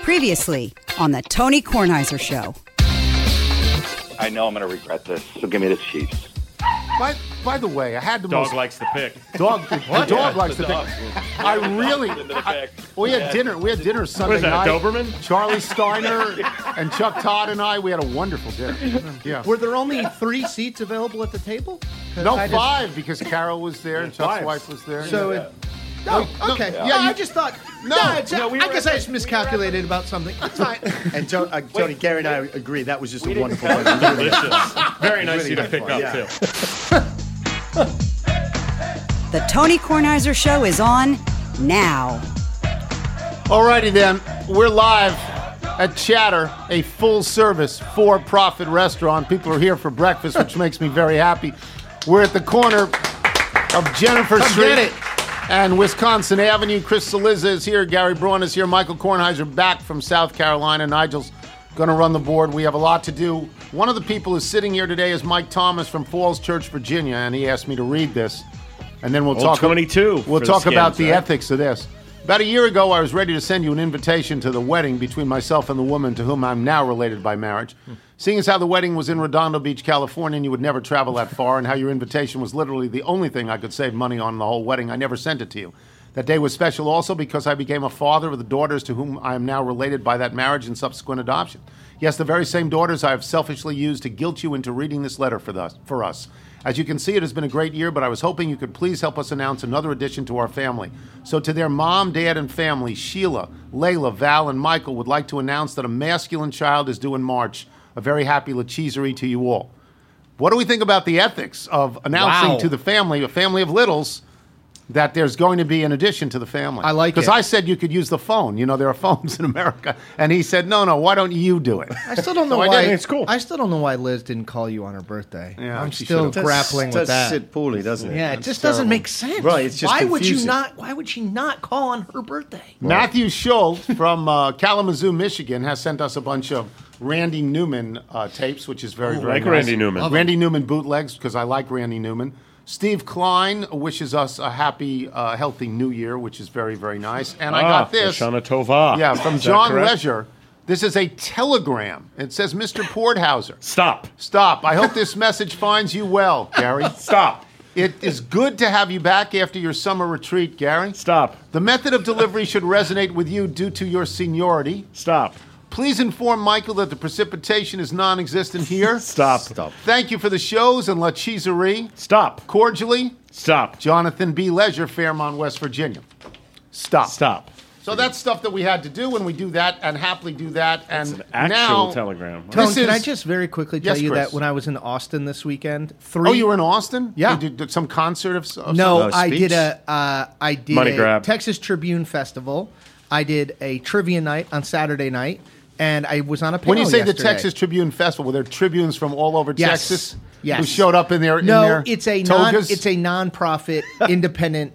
Previously on the Tony Kornheiser Show. I know I'm going to regret this, so give me the Chiefs. By the way, I had the dog likes to pick. The dog likes to pick. We had dinner. We had dinner Sunday night. Doberman? Charlie Steiner and Chuck Todd and I. We had a wonderful dinner. Yeah. Were there only 3 seats available at the table? No, 5 because Carol was there and Chuck's wife was there. So. Okay. Yeah, I just thought. I guess I just miscalculated about something. It's fine. And Tony, Gary and I agree that was just a wonderful Delicious. Very nice of you to pick up, too. The Tony Kornheiser Show is on now. Alrighty then, we're live at Chatter, a full-service, for-profit restaurant. People are here for breakfast, which makes me very happy. We're at the corner of Jennifer Street and Wisconsin Avenue. Chris Cillizza is here. Gary Braun is here. Michael Kornheiser back from South Carolina. Nigel's going to run the board. We have a lot to do. One of the people who's sitting here today is Mike Thomas from Falls Church, Virginia, and he asked me to read this. And then we'll talk. 22. We'll talk about the ethics of this. About a year ago, I was ready to send you an invitation to the wedding between myself and the woman to whom I'm now related by marriage. Seeing as how the wedding was in Redondo Beach, California, and you would never travel that far, and how your invitation was literally the only thing I could save money on in the whole wedding, I never sent it to you. That day was special also because I became a father of the daughters to whom I am now related by that marriage and subsequent adoption. Yes, the very same daughters I have selfishly used to guilt you into reading this letter for us. As you can see, it has been a great year, but I was hoping you could please help us announce another addition to our family. So to their mom, dad, and family, Sheila, Layla, Val, and Michael would like to announce that a masculine child is due in March. A very happy Lacheserie to you all. What do we think about the ethics of announcing to the family, a family of littles, that there's going to be an addition to the family? I like it. Because I said you could use the phone. You know, there are phones in America. And he said, no, why don't you do it? I still don't know I why. did. It's cool. I still don't know why Liz didn't call you on her birthday. Yeah, I'm she still should've. grappling with that. Does sit poorly, doesn't it? Yeah, it That's just terrible. doesn't make sense. Right, it's just confusing. Why would she not call on her birthday? Matthew Schultz from Kalamazoo, Michigan, has sent us a bunch of Randy Newman tapes, which is very, very like nice. Randy Newman. Randy Newman bootlegs, because I like Randy Newman. Steve Klein wishes us a happy, healthy new year, which is very, very nice. And I got this. Lashana Tova. Yeah, from Is that John correct? Leisure. This is a telegram. It says, Mr. Porthauser. Stop. I hope this message finds you well, Gary. Stop. It is good to have you back after your summer retreat, Gary. Stop. The method of delivery should resonate with you due to your seniority. Stop. Please inform Michael that the precipitation is non-existent here. Stop. Thank you for the shows and Lacheserie. Stop. Cordially, Stop. Jonathan B. Leisure, Fairmont, West Virginia. Stop. So that's stuff that we had to do, and we do that and happily do that. And It's an actual telegram. Tone, This can I is- just very quickly tell Yes, you Chris. that when I was in Austin this weekend, Oh, you were in Austin? Yeah. You did some concert of No, Oh, I speech? did a Money grab. Texas Tribune Festival. I did a trivia night on Saturday night, and I was on a panel When you say yesterday. the Texas Tribune Festival, were there tribunes from all over Yes. Texas? Yes. Who showed up in their No, in their it's a togas? it's a nonprofit independent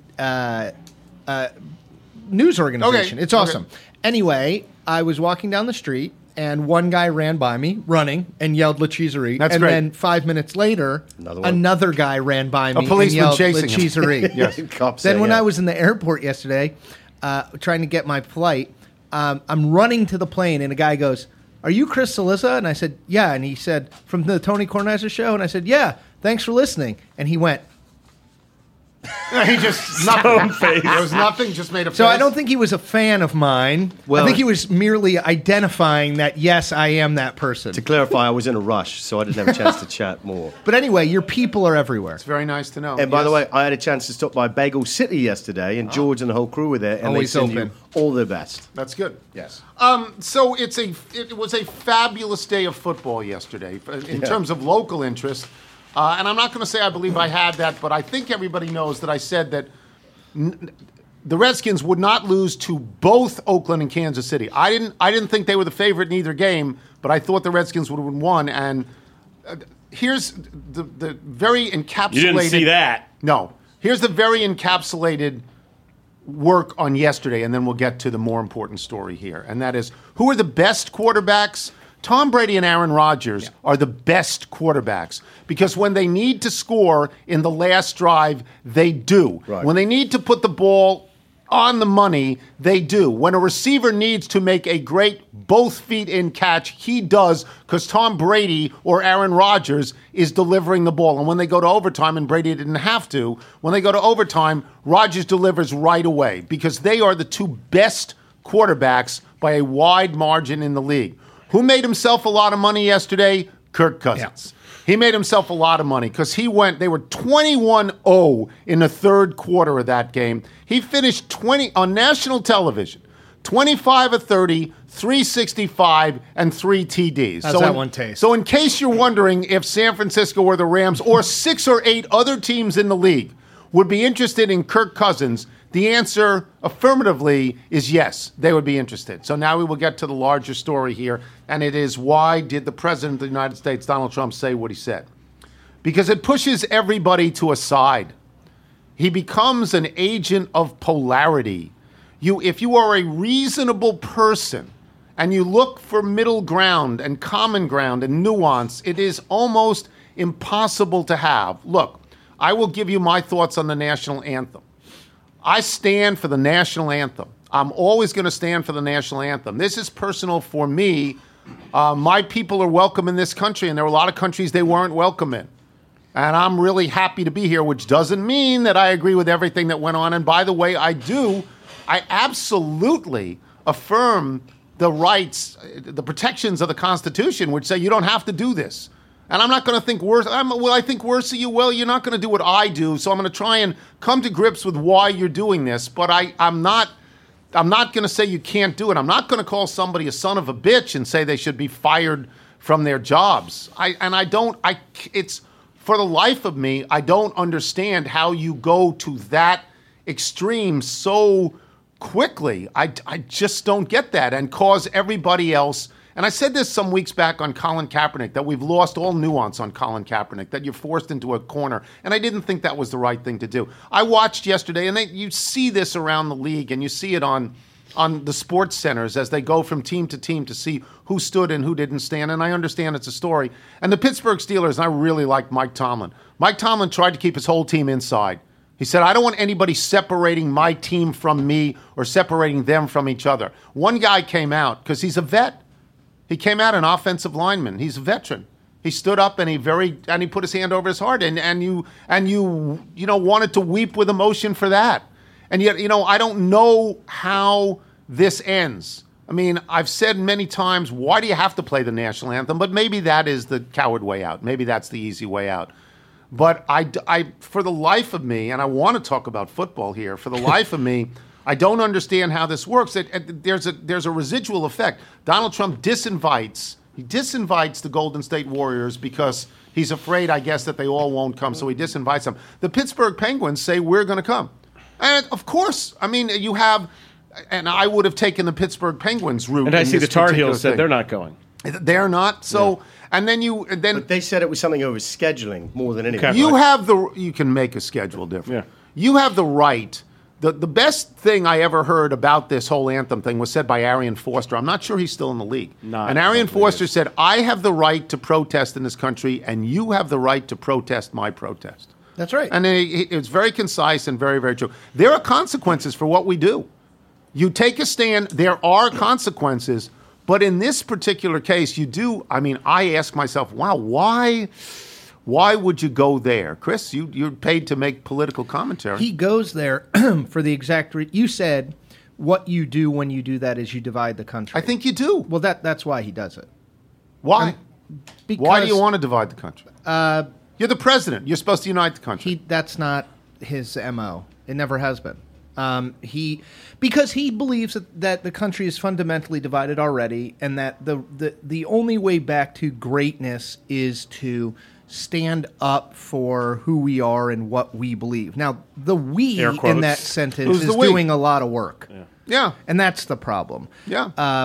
news organization. Okay. It's awesome. Okay. Anyway, I was walking down the street and one guy ran by me running and yelled Lacheserie. That's and great. then 5 minutes later, Another one. another guy ran by me policeman and yelled chasing him. Lacheserie. Yes. Cops Then say, when yeah. I was in the airport yesterday, trying to get my flight, I'm running to the plane, and a guy goes, "Are you Chris Cillizza?" And I said, "Yeah." And he said, "From the Tony Kornheiser Show?" And I said, "Yeah. Thanks for listening." And he went. He just nothing. There was nothing. Just made a face. So I don't think he was a fan of mine. Well- I think he was merely identifying that, yes, I am that person. To clarify, I was in a rush, so I didn't have a chance to chat more. But anyway, your people are everywhere. It's very nice to know. And by the Yes. way, I had a chance to stop by Bagel City yesterday, and George and the whole crew were there, and Always they send open. you all the best. That's good. Yes. So it was a fabulous day of football yesterday in terms of local interest. And I'm not going to say I believe I had that, but I think everybody knows that I said that the Redskins would not lose to both Oakland and Kansas City. I didn't think they were the favorite in either game, but I thought the Redskins would have won. And here's the very encapsulated. You didn't see that. No. Here's the very encapsulated work on yesterday, and then we'll get to the more important story here. And that is, who are the best quarterbacks? Tom Brady and Aaron Rodgers are the best quarterbacks because when they need to score in the last drive, they do. Right. When they need to put the ball on the money, they do. When a receiver needs to make a great both feet in catch, he does, because Tom Brady or Aaron Rodgers is delivering the ball. And when they go to overtime, and Brady didn't have to, when they go to overtime, Rodgers delivers right away, because they are the two best quarterbacks by a wide margin in the league. Who made himself a lot of money yesterday? Kirk Cousins. He made himself a lot of money because they were 21-0 in the third quarter of that game. He finished on national television, 25 of 30, 365, and 3 TDs. How's that one taste? So in case you're wondering if San Francisco or the Rams or 6 or 8 other teams in the league would be interested in Kirk Cousins, the answer affirmatively is yes, they would be interested. So now we will get to the larger story here, and it is, why did the President of the United States, Donald Trump, say what he said? Because it pushes everybody to a side. He becomes an agent of polarity. If you are a reasonable person and you look for middle ground and common ground and nuance, it is almost impossible to have. Look, I will give you my thoughts on the national anthem. I stand for the national anthem. I'm always going to stand for the national anthem. This is personal for me. My people are welcome in this country, and there are a lot of countries they weren't welcome in. And I'm really happy to be here, which doesn't mean that I agree with everything that went on. And by the way, I absolutely affirm the rights, the protections of the Constitution, which say you don't have to do this. And I'm not going to think worse. I think worse of you. Well, you're not going to do what I do, so I'm going to try and come to grips with why you're doing this. But I'm not going to say you can't do it. I'm not going to call somebody a son of a bitch and say they should be fired from their jobs. It's for the life of me, I don't understand how you go to that extreme so quickly. I just don't get that, and cause everybody else. And I said this some weeks back on Colin Kaepernick, that we've lost all nuance on Colin Kaepernick, that you're forced into a corner. And I didn't think that was the right thing to do. I watched yesterday, and you see this around the league, and you see it on the sports centers as they go from team to team to see who stood and who didn't stand. And I understand it's a story. And the Pittsburgh Steelers, and I really like Mike Tomlin. Mike Tomlin tried to keep his whole team inside. He said, I don't want anybody separating my team from me or separating them from each other. One guy came out, because he's a vet. He came out an offensive lineman. He's a veteran. He stood up and he put his hand over his heart, and you wanted to weep with emotion for that. And yet, I don't know how this ends. I mean, I've said many times, why do you have to play the national anthem? But maybe that is the coward way out. Maybe that's the easy way out. But I for the life of me, and I want to talk about football here, for the life of me, I don't understand how this works. There's a residual effect. Donald Trump disinvites the Golden State Warriors because he's afraid, I guess, that they all won't come, so he disinvites them. The Pittsburgh Penguins say, we're going to come. And, of course, I mean, you have, and I would have taken the Pittsburgh Penguins route. And I see the Tar Heels said they're not going. They're not. So, yeah. And then But they said it was something over scheduling more than anything. You can make a schedule different. Yeah. You have the right. The best thing I ever heard about this whole anthem thing was said by Arian Foster. I'm not sure he's still in the league. And Arian Foster said, I have the right to protest in this country, and you have the right to protest my protest. That's right. And it's very concise and very, very true. There are consequences for what we do. You take a stand, there are consequences, but in this particular case, you do. I mean, I ask myself, wow, why would you go there? Chris, you're paid to make political commentary. He goes there for the exact you said what you do when you do that is you divide the country. I think you do. Well, that's why he does it. Why? Why do you want to divide the country? You're the president. You're supposed to unite the country. That's not his MO. It never has been. Because he believes that the country is fundamentally divided already, and that the only way back to greatness is to stand up for who we are and what we believe. Now, the we in that sentence is doing a lot of work. Yeah. And that's the problem. Yeah.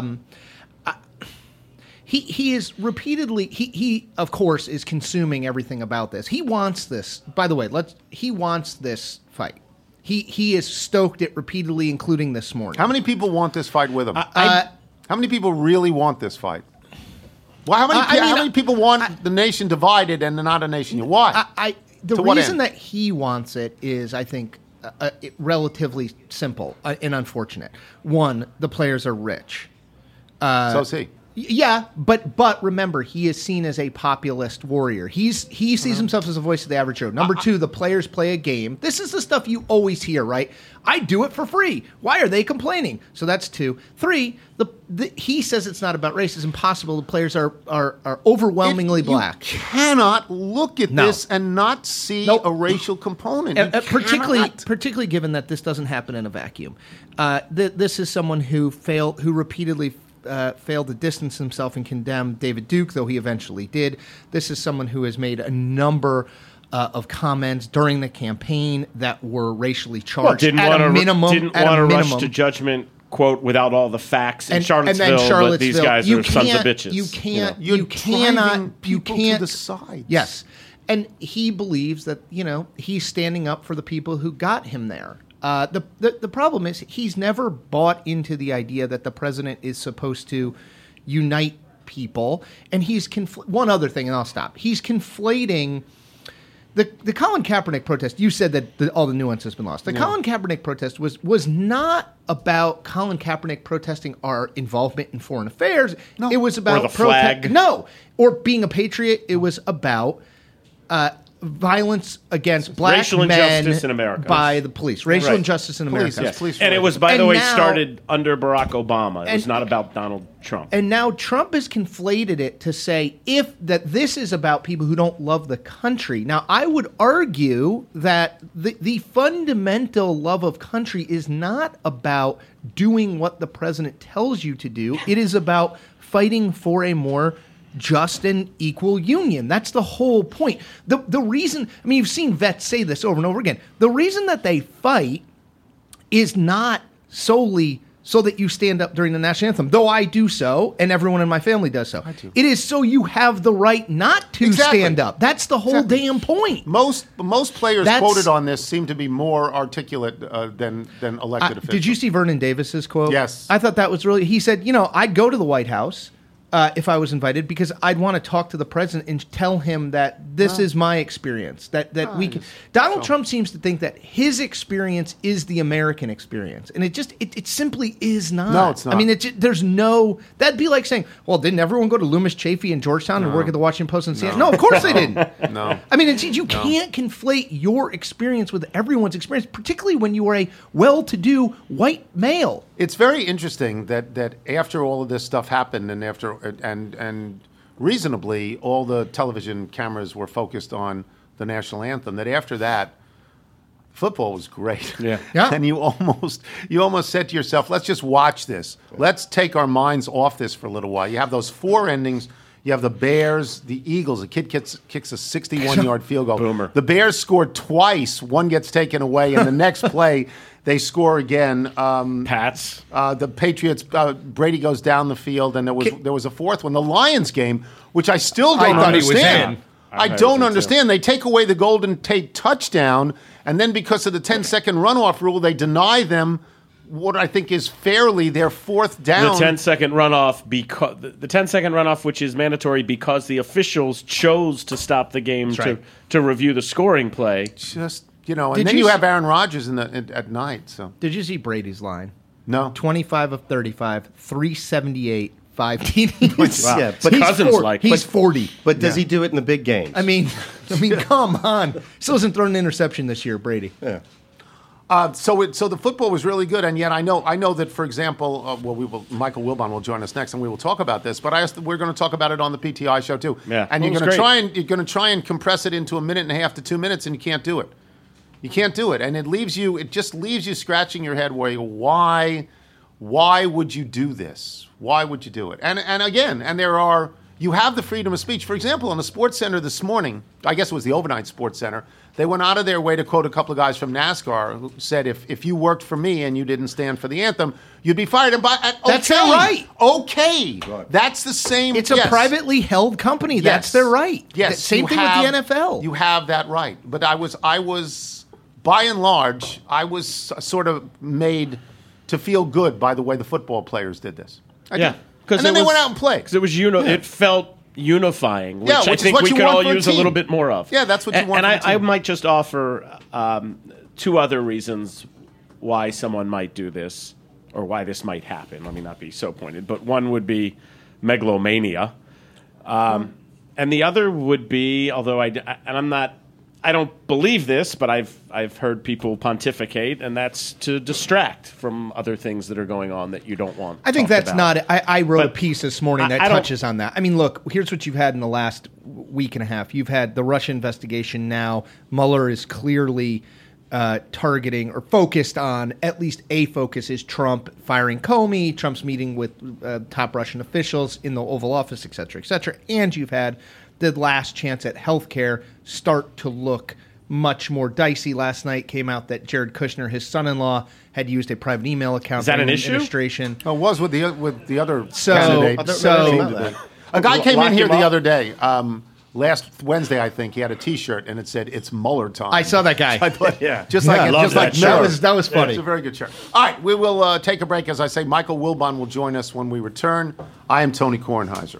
He is repeatedly, he of course is consuming everything about this. He wants this, by the way, he wants this fight. He is stoked it repeatedly, including this morning. How many people want this fight with him? How many people really want this fight? Well, how many people want the nation divided and not a nation? Why? The reason that he wants it is, I think, relatively simple and unfortunate. One, the players are rich. So is he. Yeah, but remember, he is seen as a populist warrior. He sees himself as a voice of the average Joe. Number two, the players play a game. This is the stuff you always hear, right? I do it for free. Why are they complaining? So that's two. Three, he says it's not about race. It's impossible. The players are overwhelmingly black. You cannot look at this and not see a racial component. Particularly given that this doesn't happen in a vacuum. This is someone who repeatedly failed to distance himself and condemn David Duke, though he eventually did. This is someone who has made a number of comments during the campaign that were racially charged. Didn't want to rush to judgment, quote, without all the facts in Charlottesville, but these guys are sons of bitches. You cannot decide. Yes. And he believes that, he's standing up for the people who got him there. The problem is he's never bought into the idea that the president is supposed to unite people. And he's one other thing, and I'll stop. He's conflating the Colin Kaepernick protest. You said that all the nuance has been lost. The Colin Kaepernick protest was not about Colin Kaepernick protesting our involvement in foreign affairs. No. It was about the flag. No, or being a patriot. It was about violence against black racial men injustice in America by the police. Racial injustice in America. Yes. Police and it was, by the way, started under Barack Obama. It was not about Donald Trump. And now Trump has conflated it to say that this is about people who don't love the country. Now, I would argue that the fundamental love of country is not about doing what the president tells you to do. It is about fighting for a more just and equal union. That's the whole point. The reason, you've seen vets say this over and over again. The reason that they fight is not solely so that you stand up during the national anthem, though I do so, and everyone in my family does so. I do. It is so you have the right not to stand up. That's the whole damn point. Most players quoted on this seem to be more articulate than elected officials. Did you see Vernon Davis's quote? Yes. I thought that was really. He said, I'd go to the White House if I was invited, because I'd want to talk to the president and tell him that this is my experience. That we can. Donald Trump seems to think that his experience is the American experience, and it simply is not. No, it's not. There's no. That'd be like saying, well, didn't everyone go to Loomis Chaffee in Georgetown and work at the Washington Post and CNN? No, of course they didn't. No. You can't conflate your experience with everyone's experience, particularly when you are a well-to-do white male. It's very interesting that after all of this stuff happened, and and reasonably all the television cameras were focused on the national anthem, that after that, football was great. Yeah. And you almost said to yourself, let's just watch this. Let's take our minds off this for a little while. You have those four endings. You have the Bears, the Eagles. A kid kicks a 61-yard field goal. Boomer. The Bears scored twice. One gets taken away, and the next play they score again. Pats. The Patriots. Brady goes down the field, and there was a fourth one. The Lions game, which I still don't understand. I don't understand. They take away the Golden Tate touchdown, and then because of the 10-second runoff rule, they deny them what I think is fairly their fourth down. The 10-second runoff, because the 10-second runoff, which is mandatory because the officials chose to stop the game to review the scoring play. Just and then you have Aaron Rodgers at night. So did you see Brady's line? No. 25 of 35, 378, 5 TDs. Wow. Yeah, but he's 40. But does he do it in the big games? I mean, come on. Still hasn't thrown an interception this year, Brady. Yeah. So the football was really good, and yet I know that, for example, Michael Wilbon will join us next, and we will talk about this. But we're going to talk about it on the PTI show too. Yeah, and you're going to try and compress it into a minute and a half to 2 minutes, and you can't do it. You can't do it, and it just leaves you scratching your head. Where why would you do this? Why would you do it? And again, you have the freedom of speech. For example, on the Sports Center this morning, I guess it was the overnight Sports Center, they went out of their way to quote a couple of guys from NASCAR who said, if you worked for me and you didn't stand for the anthem, you'd be fired. That's their right. Okay. That's the same. It's a privately held company. Yes. That's their right. Yes. Same thing with the NFL. You have that right. But I was, by and large, I was sort of made to feel good by the way the football players did this. And then they went out and played. Because it was it felt unifying, which I think we could all use a little bit more of. Yeah, that's what you want. And I might just offer two other reasons why someone might do this or why this might happen. Let me not be so pointed, but one would be megalomania. And the other would be, although I don't believe this, but I've heard people pontificate, and that's to distract from other things that are going on that you don't want. I think talked that's about. not. I wrote a piece this morning that I don't- touches on that. I mean, look, here's what you've had in the last week and a half. You've had the Russia investigation now. Mueller is clearly targeting or focused on, at least a focus is Trump firing Comey, Trump's meeting with top Russian officials in the Oval Office, et cetera, and you've had the last chance at healthcare start to look much more dicey. Last night came out that Jared Kushner, his son-in-law, had used a private email account. Is that during an the issue? Administration. It was with the other So- candidate. so- A guy came in Lock here him the up? other day. Last Wednesday, I think he had a T-shirt and it said "It's Mueller time." I saw that guy. I thought, Yeah. just like love just like that Miller. shirt. That was funny. It's a very good shirt. All right, we will take a break. As I say, Michael Wilbon will join us when we return. I am Tony Kornheiser.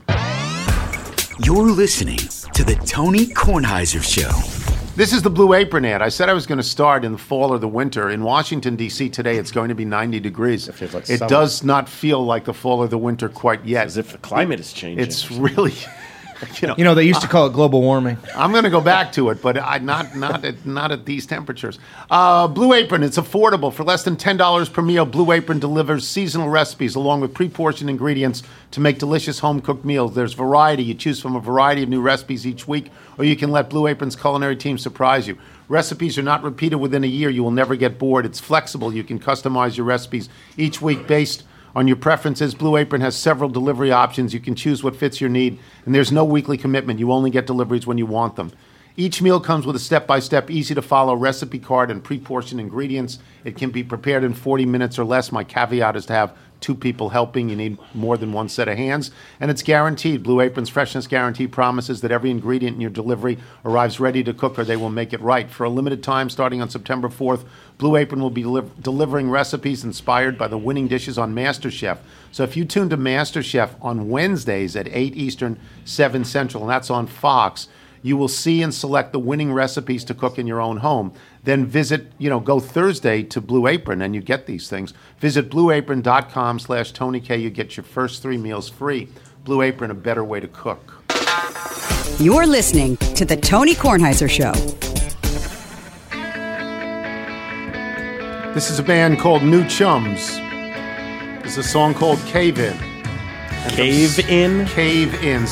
You're listening to the Tony Kornheiser Show. This is the Blue Apron ad. I said I was going to start in the fall or the winter. In Washington, D.C. today, it's going to be 90 degrees. feels like It summer. does not feel like the fall or the winter quite yet. As if the climate is changing. It's really, You know, they used to call it global warming. I'm going to go back to it, but not at these temperatures. Blue Apron, it's affordable. For less than $10 per meal, Blue Apron delivers seasonal recipes along with pre-portioned ingredients to make delicious home-cooked meals. There's variety. You choose from a variety of new recipes each week, or you can let Blue Apron's culinary team surprise you. Recipes are not repeated within a year. You will never get bored. It's flexible. You can customize your recipes each week based on your preferences. Blue Apron has several delivery options. You can choose what fits your need, and there's no weekly commitment. You only get deliveries when you want them. Each meal comes with a step-by-step, easy-to-follow recipe card and pre-portioned ingredients. It can be prepared in 40 minutes or less. My caveat is to have 2 people helping. You need more than 1 set of hands. And it's guaranteed. Blue Apron's Freshness Guarantee promises that every ingredient in your delivery arrives ready to cook, or they will make it right. For a limited time, starting on September 4th, Blue Apron will be delivering recipes inspired by the winning dishes on MasterChef. So if you tune to MasterChef on Wednesdays at 8 Eastern, 7 Central, and that's on Fox, you will see and select the winning recipes to cook in your own home. Then go Thursday to Blue Apron and you get these things. Visit blueapron.com/Tony K. You get your first 3 meals free. Blue Apron, a better way to cook. You're listening to The Tony Kornheiser Show. This is a band called New Chums. There's a song called Cave In. And Cave In? Cave In,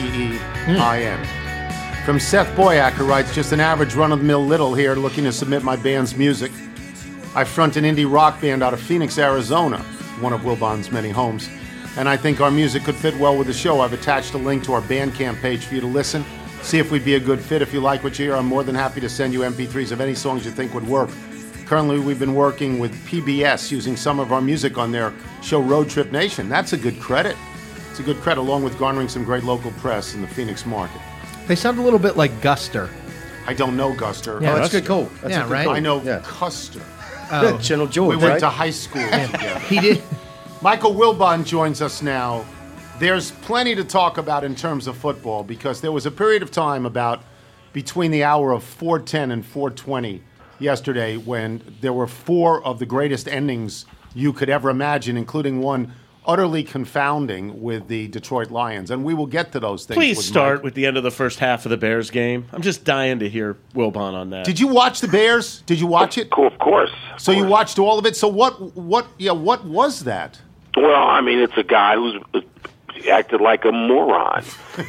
Cavein. From Seth Boyack, who writes, just an average run-of-the-mill little here looking to submit my band's music. I front an indie rock band out of Phoenix, Arizona, one of Wilbon's many homes, and I think our music could fit well with the show. I've attached a link to our Bandcamp page for you to listen, see if we'd be a good fit. If you like what you hear, I'm more than happy to send you MP3s of any songs you think would work. Currently, we've been working with PBS, using some of our music on their show Road Trip Nation. That's a good credit. It's a good credit, along with garnering some great local press in the Phoenix market. They sound a little bit like Guster. I don't know Guster. Yeah, Oh, that's good. Cool. That's Yeah, a good right? call. I know Yeah. Custer. General George, We went right? to high school together. He did. Michael Wilbon joins us now. There's plenty to talk about in terms of football, because there was a period of time about between the hour of 4:10 and 4:20 yesterday when there were 4 of the greatest endings you could ever imagine, including one utterly confounding with the Detroit Lions. And we will get to those things. Please with start Mike. with the end of the first half of the Bears game. I'm just dying to hear Wilbon on that. Did you watch the Bears? Did you watch it? Cool, of course. So you watched all of it. So what was that? Well, I mean, it's a guy who's acted like a moron.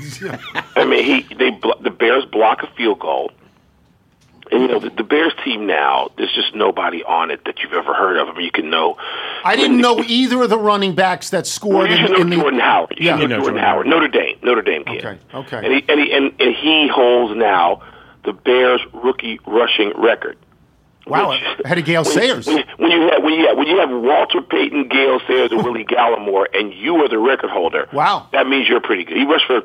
I mean, the Bears block a field goal. And, the Bears team now, there's just nobody on it that you've ever heard of. I mean, you can know. I didn't know either of the running backs that scored You should in know the Jordan Howard. You Yeah. should know Jordan Howard. Notre Dame kid. Okay. And he holds now the Bears rookie rushing record. Wow, Which- ahead of Gale Sayers. When you have Walter Payton, Gale Sayers, and Willie Gallimore, and you are the record holder. Wow. That means you're pretty good. He rushed for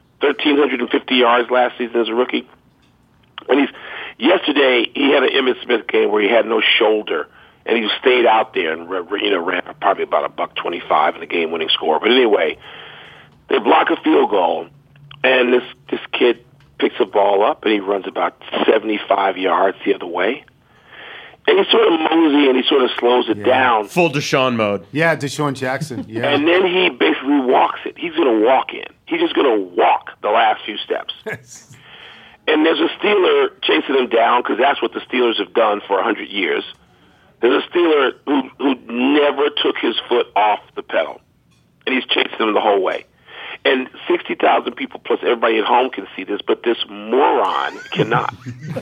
1,350 yards last season as a rookie, and yesterday he had an Emmitt Smith game where he had no shoulder, and he stayed out there and ran probably about $125 in the game-winning score. But anyway, they block a field goal, and this kid picks the ball up and he runs about 75 yards the other way. And he's sort of mosey, and he sort of slows it down. Full Deshaun mode. Yeah, Deshaun Jackson. Yeah. And then he basically walks it. He's going to walk in. He's just going to walk the last few steps. And there's a Steeler chasing him down because that's what the Steelers have done for 100 years. There's a Steeler who never took his foot off the pedal, and he's chasing him the whole way. And 60,000 people plus everybody at home can see this, but this moron cannot.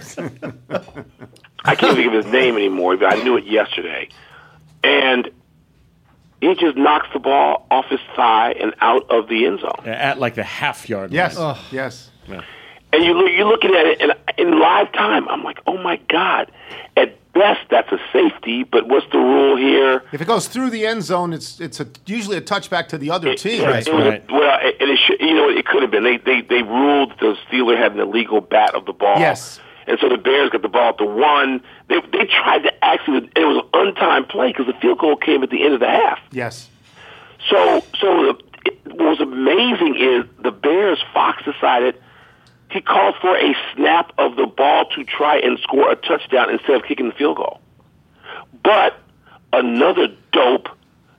I can't think of his name anymore, but I knew it yesterday. And he just knocks the ball off his thigh and out of the end zone. At like the half-yard Yes. line. Yes. Yeah. And you're looking at it, and in live time, I'm like, oh, my God. At best, that's a safety, but what's the rule here? If it goes through the end zone, it's usually a touchback to the other team. Right. Well, and it could have been. They ruled the Steeler had an illegal bat of the ball. Yes. And so the Bears got the ball at the 1. They tried to actually, and it was an untimed play because the field goal came at the end of the half. Yes. So what was amazing is the Bears, Fox decided he called for a snap of the ball to try and score a touchdown instead of kicking the field goal. But another dope,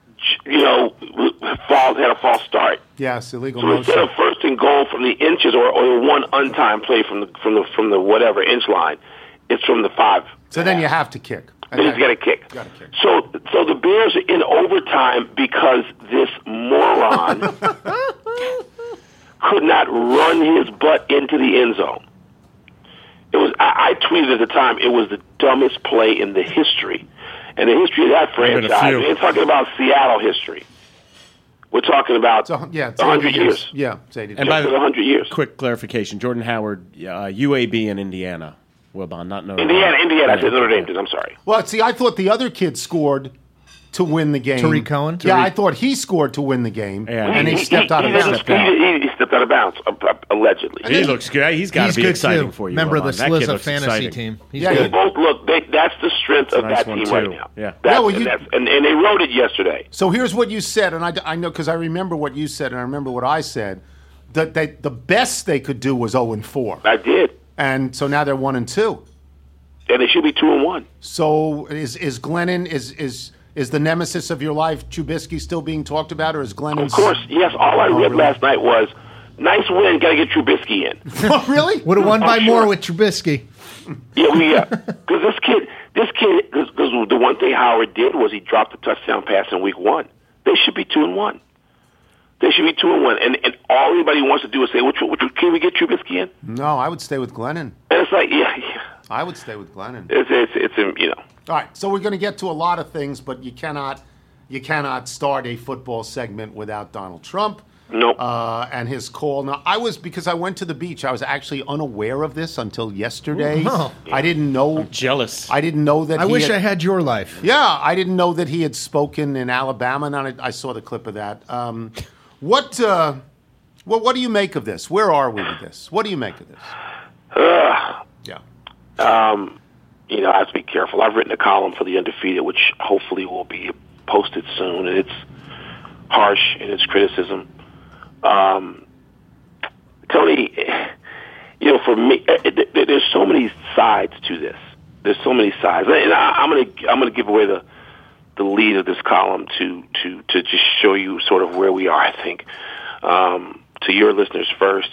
had a false start. Yes, illegal So instead motion. of first and goal from the inches or the one untimed play from the whatever inch line, it's from the 5. So then you have to kick. Then he's got to kick. Gotta kick. So the Bears are in overtime because this moron could not run his butt into the end zone. It was. I tweeted at the time. It was the dumbest play in the history, and the history of that franchise. We're talking about Seattle history. We're talking about It's 100 years. Yeah, it's 80 And by the 100 years. quick clarification, Jordan Howard, UAB in Indiana. Wilbon, not Notre Dame. Indiana. I said Notre Dame did. I'm sorry. Well, see, I thought the other kid scored to win the game. Tariq Cohen? Yeah, I thought he scored to win the game, Yeah. and he stepped out of bounds. He stepped out of bounds, allegedly. He looks good. He's got to be good exciting too. for you. Member of the Wilbon. That kid Slizza looks fantasy exciting. team. He's Yeah, They good. both look. That's the strength of nice that one, team right too. now. Yeah. And they wrote it yesterday. So here's what you said, and I know because I remember what you said, and I remember what I said. That the best they could do was 0-4, I did, and so now they're 1-2. and they should be 2-1. So is Glennon is the nemesis of your life, Trubisky, still being talked about, or is Glennon? Of course, yes. All I read really? last night was nice win. Got to get Trubisky in. Oh, really? Would have won by Oh, more sure. with Trubisky. Yeah, because this kid, because the one thing Howard did was he dropped a touchdown pass in week 1. They should be 2-1. They should be 2-1, and all anybody wants to do is say, "Which can we get Trubisky in?" No, I would stay with Glennon. And it's like, yeah. I would stay with Glennon. It's All right, so we're going to get to a lot of things, but you cannot start a football segment without Donald Trump. Nope. And his call. Now, because I went to the beach, I was actually unaware of this until yesterday. Oh. I didn't know. Jealous. I didn't know that. I wish I had your life. Yeah, I didn't know that he had spoken in Alabama, and I saw the clip of that. What do you make of this? Where are we with this? What do you make of this? Yeah. I have to be careful. I've written a column for The Undefeated, which hopefully will be posted soon, and it's harsh in its criticism. Tony, for me, there's so many sides to this. There's so many sides, and I'm gonna give away the lead of this column to just show you sort of where we are. I think to your listeners first.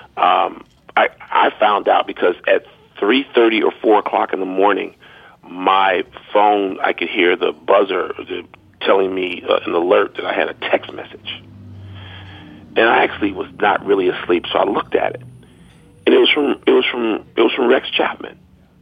I found out because at 3:30 or 4 o'clock in the morning, my phone, I could hear the buzzer telling me an alert that I had a text message. And I actually was not really asleep, so I looked at it. And it was from Rex Chapman.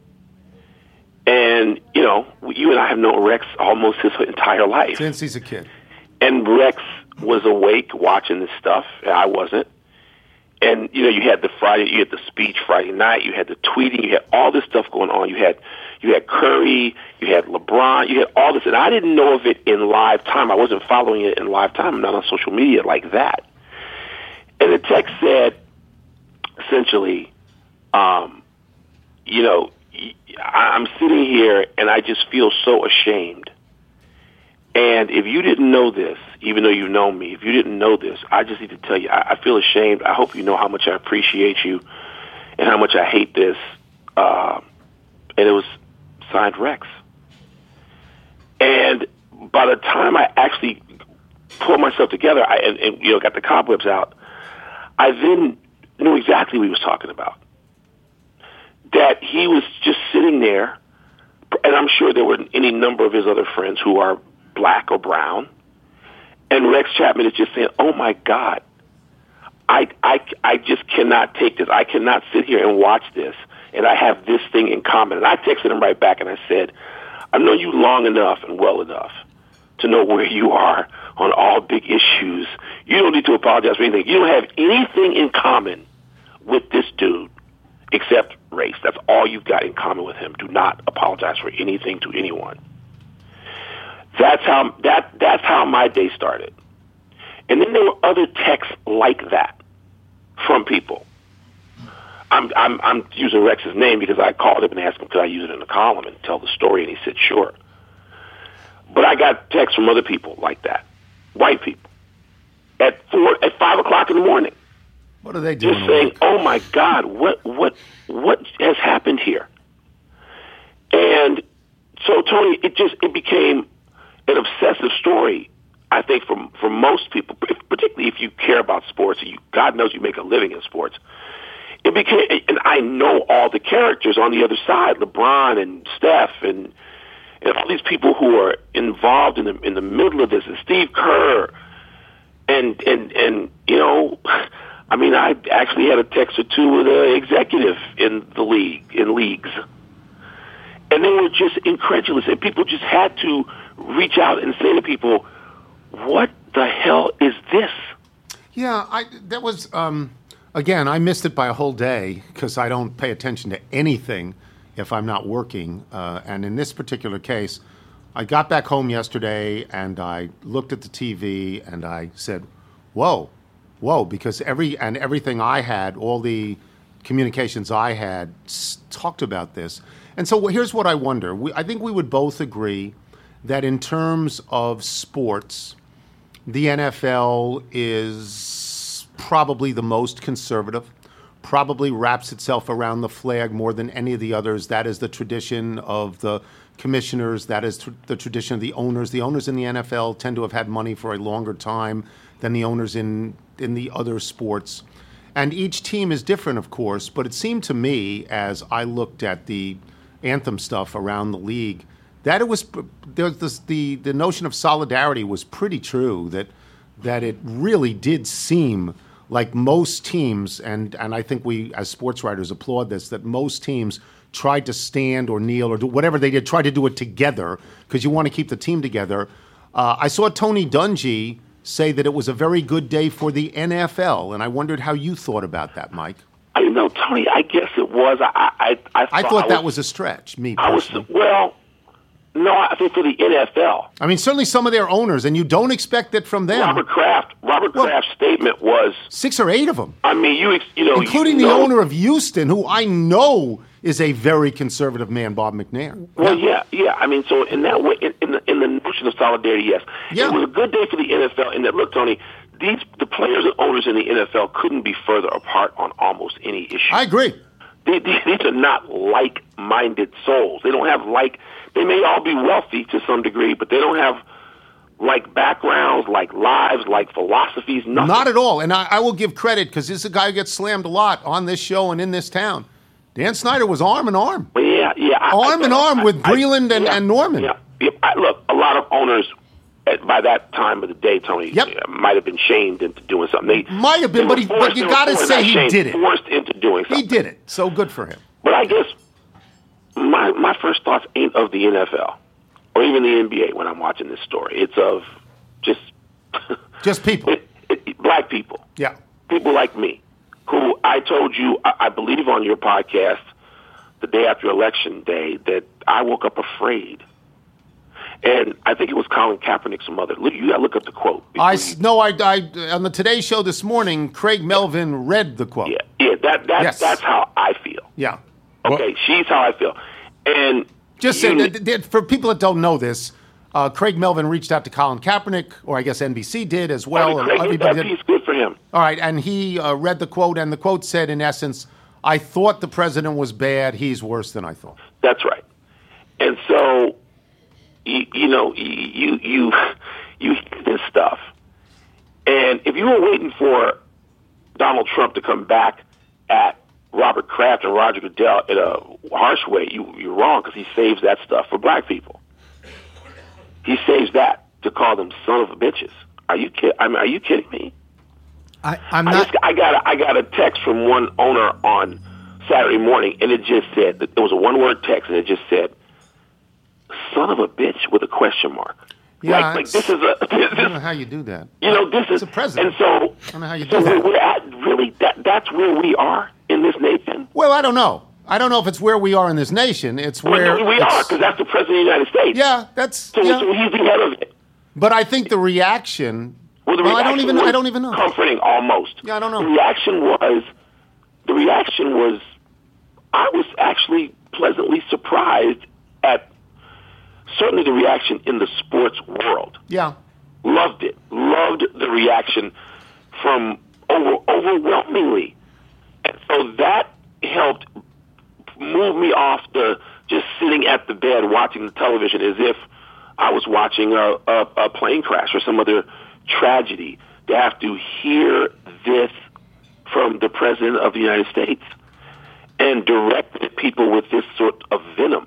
And, you and I have known Rex almost his entire life. Since he's a kid. And Rex was awake watching this stuff, and I wasn't. And, you had you had the speech Friday night, you had the tweeting, you had all this stuff going on. You had Curry, you had LeBron, you had all this. And I didn't know of it in live time. I wasn't following it in live time. I'm not on social media like that. And the text said, essentially, I'm sitting here and I just feel so ashamed. And if you didn't know this, even though you know me, if you didn't know this, I just need to tell you, I feel ashamed. I hope you know how much I appreciate you and how much I hate this. And it was signed Rex. by the time I actually pulled myself together and got the cobwebs out, I then knew exactly what he was talking about. That he was just sitting there, and I'm sure there were any number of his other friends who are black or brown, and Rex Chapman is just saying, "Oh my God, I just cannot take this. I cannot sit here and watch this, and I have this thing in common." And I texted him right back, and I said, "I've known you long enough and well enough to know where you are on all big issues. You don't need to apologize for anything. You don't have anything in common with this dude except race. That's all you've got in common with him. Do not apologize for anything to anyone." That's how my day started. And then there were other texts like that from people. I'm using Rex's name because I called him and asked him could I use it in the column and tell the story, and he said sure. But I got texts from other people like that, white people, at 5 o'clock in the morning. What are they doing? Just saying, "Oh my God, what has happened here?" And so, Tony, it became an obsessive story. I think for most people, particularly if you care about sports, and God knows you make a living in sports. It became, and I know all the characters on the other side, LeBron and Steph and all these people who are involved in the middle of this, and Steve Kerr, and I mean, I actually had a text or two with an executive in leagues, and they were just incredulous, and people just had to reach out and say to people, "What the hell is this?" Yeah, that was again, I missed it by a whole day because I don't pay attention to anything if I'm not working. And in this particular case, I got back home yesterday and I looked at the TV and I said, "Whoa, because everything I had, all the communications I had talked about this." And so here's what I wonder. I think we would both agree that in terms of sports, the NFL is probably the most conservative, probably wraps itself around the flag more than any of the others. That is the tradition of the commissioners. That is the tradition of the owners. The owners in the NFL tend to have had money for a longer time than the owners in the other sports. And each team is different, of course, but it seemed to me, as I looked at the anthem stuff around the league, that it was the notion of solidarity was pretty true, that it really did seem like most teams, and I think we as sports writers applaud this, that most teams tried to stand or kneel or do whatever they did, try to do it together because you want to keep the team together. I saw Tony Dungy say that it was a very good day for the NFL, and I wondered how you thought about that, Mike. Tony, I guess it was. I thought that was a stretch, me personally. No, I think for the NFL. I mean, certainly some of their owners, and you don't expect it from them. Robert Kraft's statement was 6 or 8 of them. I mean, including the owner of Houston, who I know is a very conservative man, Bob McNair. Well, yeah. I mean, so in that way, in the notion of solidarity, yes, it was a good day for the NFL. And that, look, Tony, the players and owners in the NFL couldn't be further apart on almost any issue. I agree. These are not like-minded souls. They don't have They may all be wealthy to some degree, but they don't have like backgrounds, like lives, like philosophies, nothing. Not at all. And I will give credit because this is a guy who gets slammed a lot on this show and in this town. Dan Snyder was arm in arm. Yeah. Arm in arm with Breland and Norman. Yeah. Look, a lot of owners by that time of the day, Tony, might have been shamed into doing something. Might have been, but you got to say he did it. Forced into doing something. He did it. So good for him. But I guess my first thoughts ain't of the NFL or even the NBA when I'm watching this story. It's of just people, black people. Yeah, people like me, who I told you, I believe on your podcast the day after Election Day, that I woke up afraid. And I think it was Colin Kaepernick, some other. You got to look up the quote. I on the Today Show this morning, Craig Melvin read the quote. Yeah, that's how I feel. Yeah. Okay, she's how I feel. And just for people that don't know this, Craig Melvin reached out to Colin Kaepernick, or I guess NBC did as well. He's good for him. All right, and he read the quote, and the quote said, in essence, "I thought the president was bad. He's worse than I thought." That's right. And so, you hear this stuff, and if you were waiting for Donald Trump to come back at Robert Kraft and Roger Goodell in a harsh way, you're wrong, because he saves that stuff for black people. He saves that to call them son of a bitches. Are you kidding me? I'm not. I got a text from one owner on Saturday morning, and it just said, it was a one-word text, and it just said, "Son of a bitch" with a question mark. Yeah, like this is a. I don't know how you do that. This is a president. And so, I don't know how you do that. We're at really that's where we are in this nation. Well, I don't know. I don't know if it's where we are in this nation. It's where we are, because that's the president of the United States. Yeah, that's so he's the head of it. But I think the reaction. I don't even know. Comforting almost. Yeah, I don't know. The reaction was. I was actually pleasantly surprised at certainly the reaction in the sports world. Yeah. Loved it. Loved the reaction from overwhelmingly. And so that helped move me off the just sitting at the bed watching the television as if I was watching a plane crash or some other tragedy, to have to hear this from the President of the United States and direct at people with this sort of venom.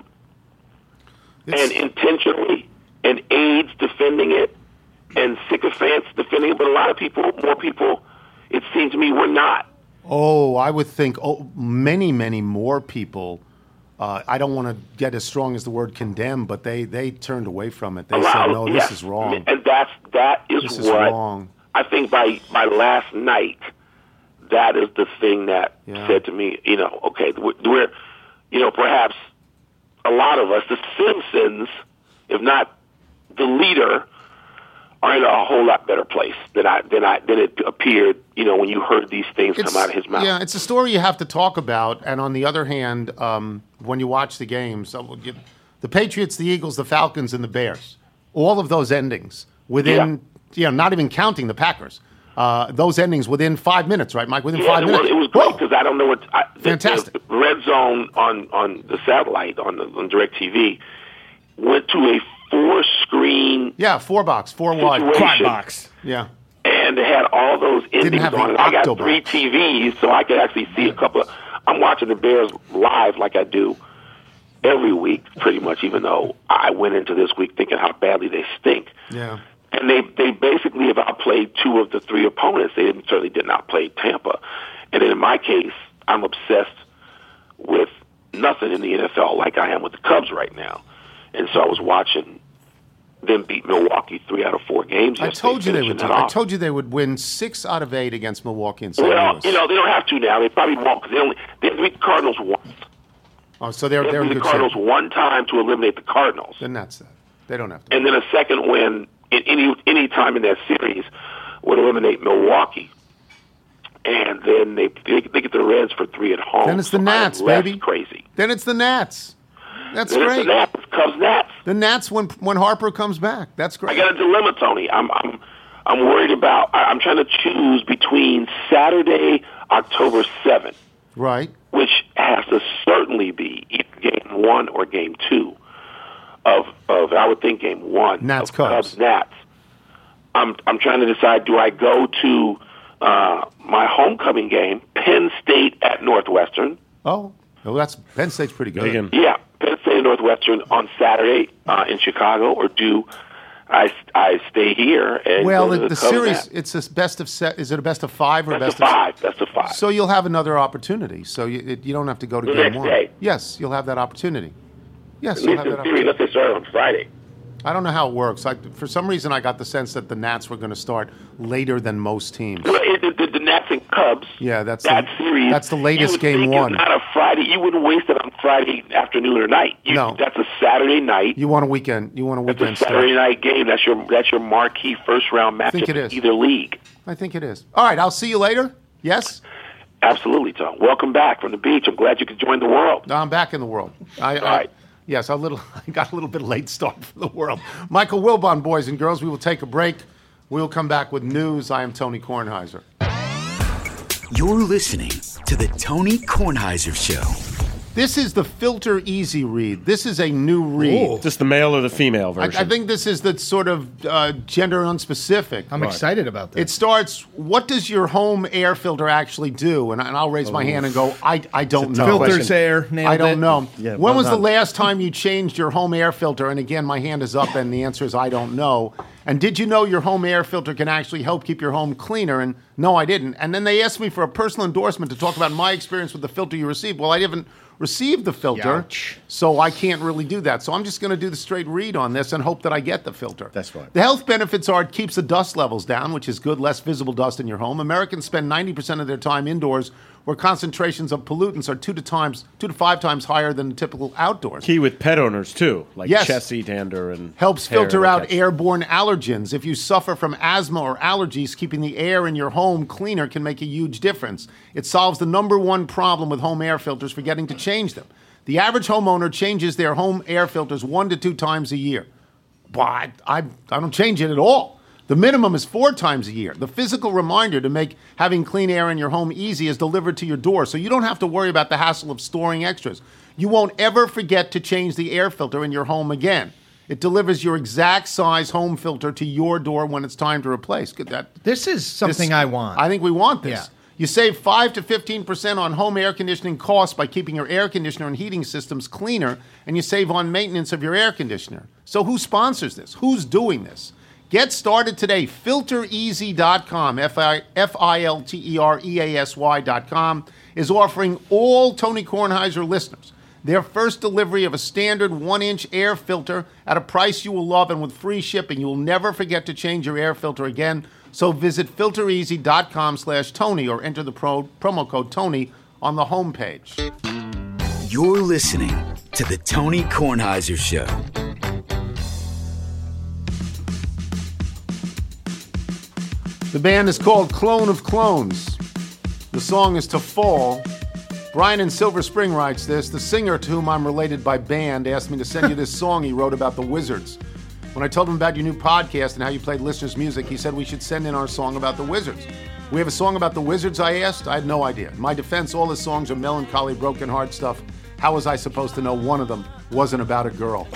And intentionally, and aides defending it, and sycophants defending it, but a lot of people, more people, it seemed to me, were not. Oh, I would think many, many more people. I don't want to get as strong as the word condemn, but they turned away from it. They said, "No, this is wrong." And that is what wrong. I think by last night, that is the thing that said to me, okay, we're perhaps a lot of us, the citizens, if not the leader, are in a whole lot better place than it appeared, when you heard these things come out of his mouth. Yeah, it's a story you have to talk about. And on the other hand, when you watch the games, the Patriots, the Eagles, the Falcons, and the Bears, all of those endings within, not even counting the Packers, those endings within 5 minutes, right, Mike? Within 5 minutes. It was great, because I don't know what fantastic. The Red Zone on the satellite on DirecTV went to a 4-screen, 4-box, 4-wide, quad box, and it had all those endings on it. I got 3 TVs, so I could actually see a couple of. I'm watching the Bears live like I do every week, pretty much. Even though I went into this week thinking how badly they stink. Yeah. And they basically have outplayed 2 of the 3 opponents. They certainly did not play Tampa. And in my case, I'm obsessed with nothing in the NFL like I am with the Cubs right now. And so I was watching them beat Milwaukee 3 out of 4 games. I told you they would. I told you they would win 6 out of 8 against Milwaukee and St. Louis. They don't have to now. They probably won't, because they beat the Cardinals once. Oh, so they're in good the Cardinals shape. one time to eliminate the Cardinals. Then that's that. They don't have to. And then a second win any time in that series would eliminate Milwaukee. And then they get the Reds for 3 at home. Then it's the Nats, baby. Crazy. Then it's the Nats. That's then great. It's the Nats. Cubs Nats. The Nats when Harper comes back. That's great. I got a dilemma, Tony. I'm worried about. I'm trying to choose between Saturday, October 7th, right, which has to certainly be either Game 1 or Game 2 of I would think Game 1 Nats of Cubs. Cubs Nats. I'm trying to decide, do I go to my homecoming game, Penn State at Northwestern? Oh, that's Penn State's pretty good. Yeah, Penn State and Northwestern on Saturday in Chicago, or do I stay here and well, go to the Cubs series, Nats? it's a best of set. Is it a best of 5 or Best of 5? Best of 5. So you'll have another opportunity. So you don't have to go to The Game next 1. day. Yes, you'll have that opportunity. Yes, At you'll least have that in theory, opportunity. let's say start on Friday. I don't know how it works. For some reason, I got the sense that the Nats were going to start later than most teams. Well, the Nats and Cubs. Yeah, that's that series. That's the latest you would Game think 1. It's not a Friday. You wouldn't waste it on Friday afternoon or night. No, that's a Saturday night. You want a weekend. You want a weekend. That's a Saturday night game. That's your marquee first round matchup. I think it is. In either league. I think it is. All right, I'll see you later. Yes. Absolutely, Tom. Welcome back from the beach. I'm glad you could join the world. No, I'm back in the world. All right. Yes, I got a little bit late start for the world. Michael Wilbon, boys and girls, we will take a break. We will come back with news. I am Tony Kornheiser. You're listening to the Tony Kornheiser Show. This is the Filter Easy read. This is a new read. Just the male or the female version? I think this is the sort of gender unspecific. I'm excited about this. It starts, what does your home air filter actually do? And I'll raise my hand and go, I don't know. Filters air, nailed I don't it. know. Yeah, when well was the done. last time you changed your home air filter? And again, my hand is up and the answer is I don't know. And did you know your home air filter can actually help keep your home cleaner? And no, I didn't. And then they asked me for a personal endorsement to talk about my experience with the filter you received. Well, I haven't received the filter, Ouch. so I can't really do that. So I'm just going to do the straight read on this and hope that I get the filter. That's right. The health benefits are it keeps the dust levels down, which is good, less visible dust in your home. Americans spend 90% of their time indoors where concentrations of pollutants are 2 to 5 times higher than the typical outdoors. Key with pet owners, too, like Yes. Chessie, dander, and Helps hair filter and out cats. airborne allergens. If you suffer from asthma or allergies, keeping the air in your home cleaner can make a huge difference. It solves the number one problem with home air filters, forgetting to change them. The average homeowner changes their home air filters 1 to 2 times a year. But I don't change it at all. The minimum is 4 times a year. The physical reminder to make having clean air in your home easy is delivered to your door, so you don't have to worry about the hassle of storing extras. You won't ever forget to change the air filter in your home again. It delivers your exact size home filter to your door when it's time to replace. This is something I want. I think we want this. Yeah. You save 5 to 15% on home air conditioning costs by keeping your air conditioner and heating systems cleaner, and you save on maintenance of your air conditioner. So who sponsors this? Who's doing this? Get started today. FilterEasy.com, FILTEREASY.com, is offering all Tony Kornheiser listeners their first delivery of a standard 1-inch air filter at a price you will love and with free shipping. You will never forget to change your air filter again. So visit FilterEasy.com/Tony or enter the promo code Tony on the homepage. You're listening to The Tony Kornheiser Show. The band is called Clone of Clones. The song is To Fall. Brian in Silver Spring writes this. The singer, to whom I'm related by band, asked me to send you this song he wrote about the Wizards. When I told him about your new podcast and how you played listeners' music, he said we should send in our song about the Wizards. We have a song about the Wizards, I asked. I had no idea. In my defense, all his songs are melancholy, broken heart stuff. How was I supposed to know one of them wasn't about a girl?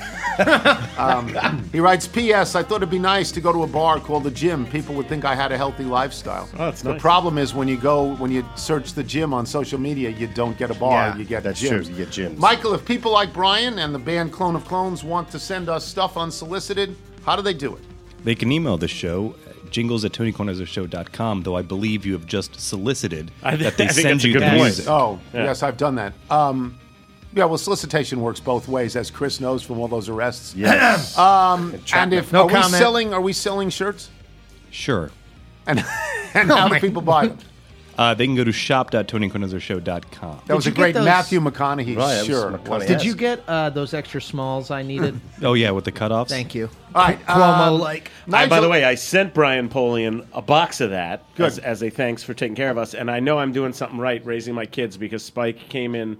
He writes, P.S. I thought it'd be nice to go to a bar called The Gym. People would think I had a healthy lifestyle. Oh, that's the nice. problem is when you search The Gym on social media, you don't get a bar, Yeah, you get that's gyms. true, you get gyms. Michael, if people like Brian and the band Clone of Clones want to send us stuff unsolicited, how do they do it? They can email the show, jingles@tonykornheisershow.com, though I believe you have just solicited that they I think send that's a you good the point. music. Oh, yes, I've done that. Yeah, well, solicitation works both ways, as Chris knows from all those arrests. Yes. And if No are comment. we selling shirts? Sure. And how do people buy them? They can go to shop.tonykornheisershow.com. That was a you get great those- Matthew McConaughey Right, that was shirt. McConaughey. Did you get those extra smalls I needed? Oh, yeah, with the cutoffs? Thank you. All right, Cuomo, like. By Nigel- the way, I sent Brian Polian a box of that Good. as a thanks for taking care of us. And I know I'm doing something right raising my kids because Spike came in,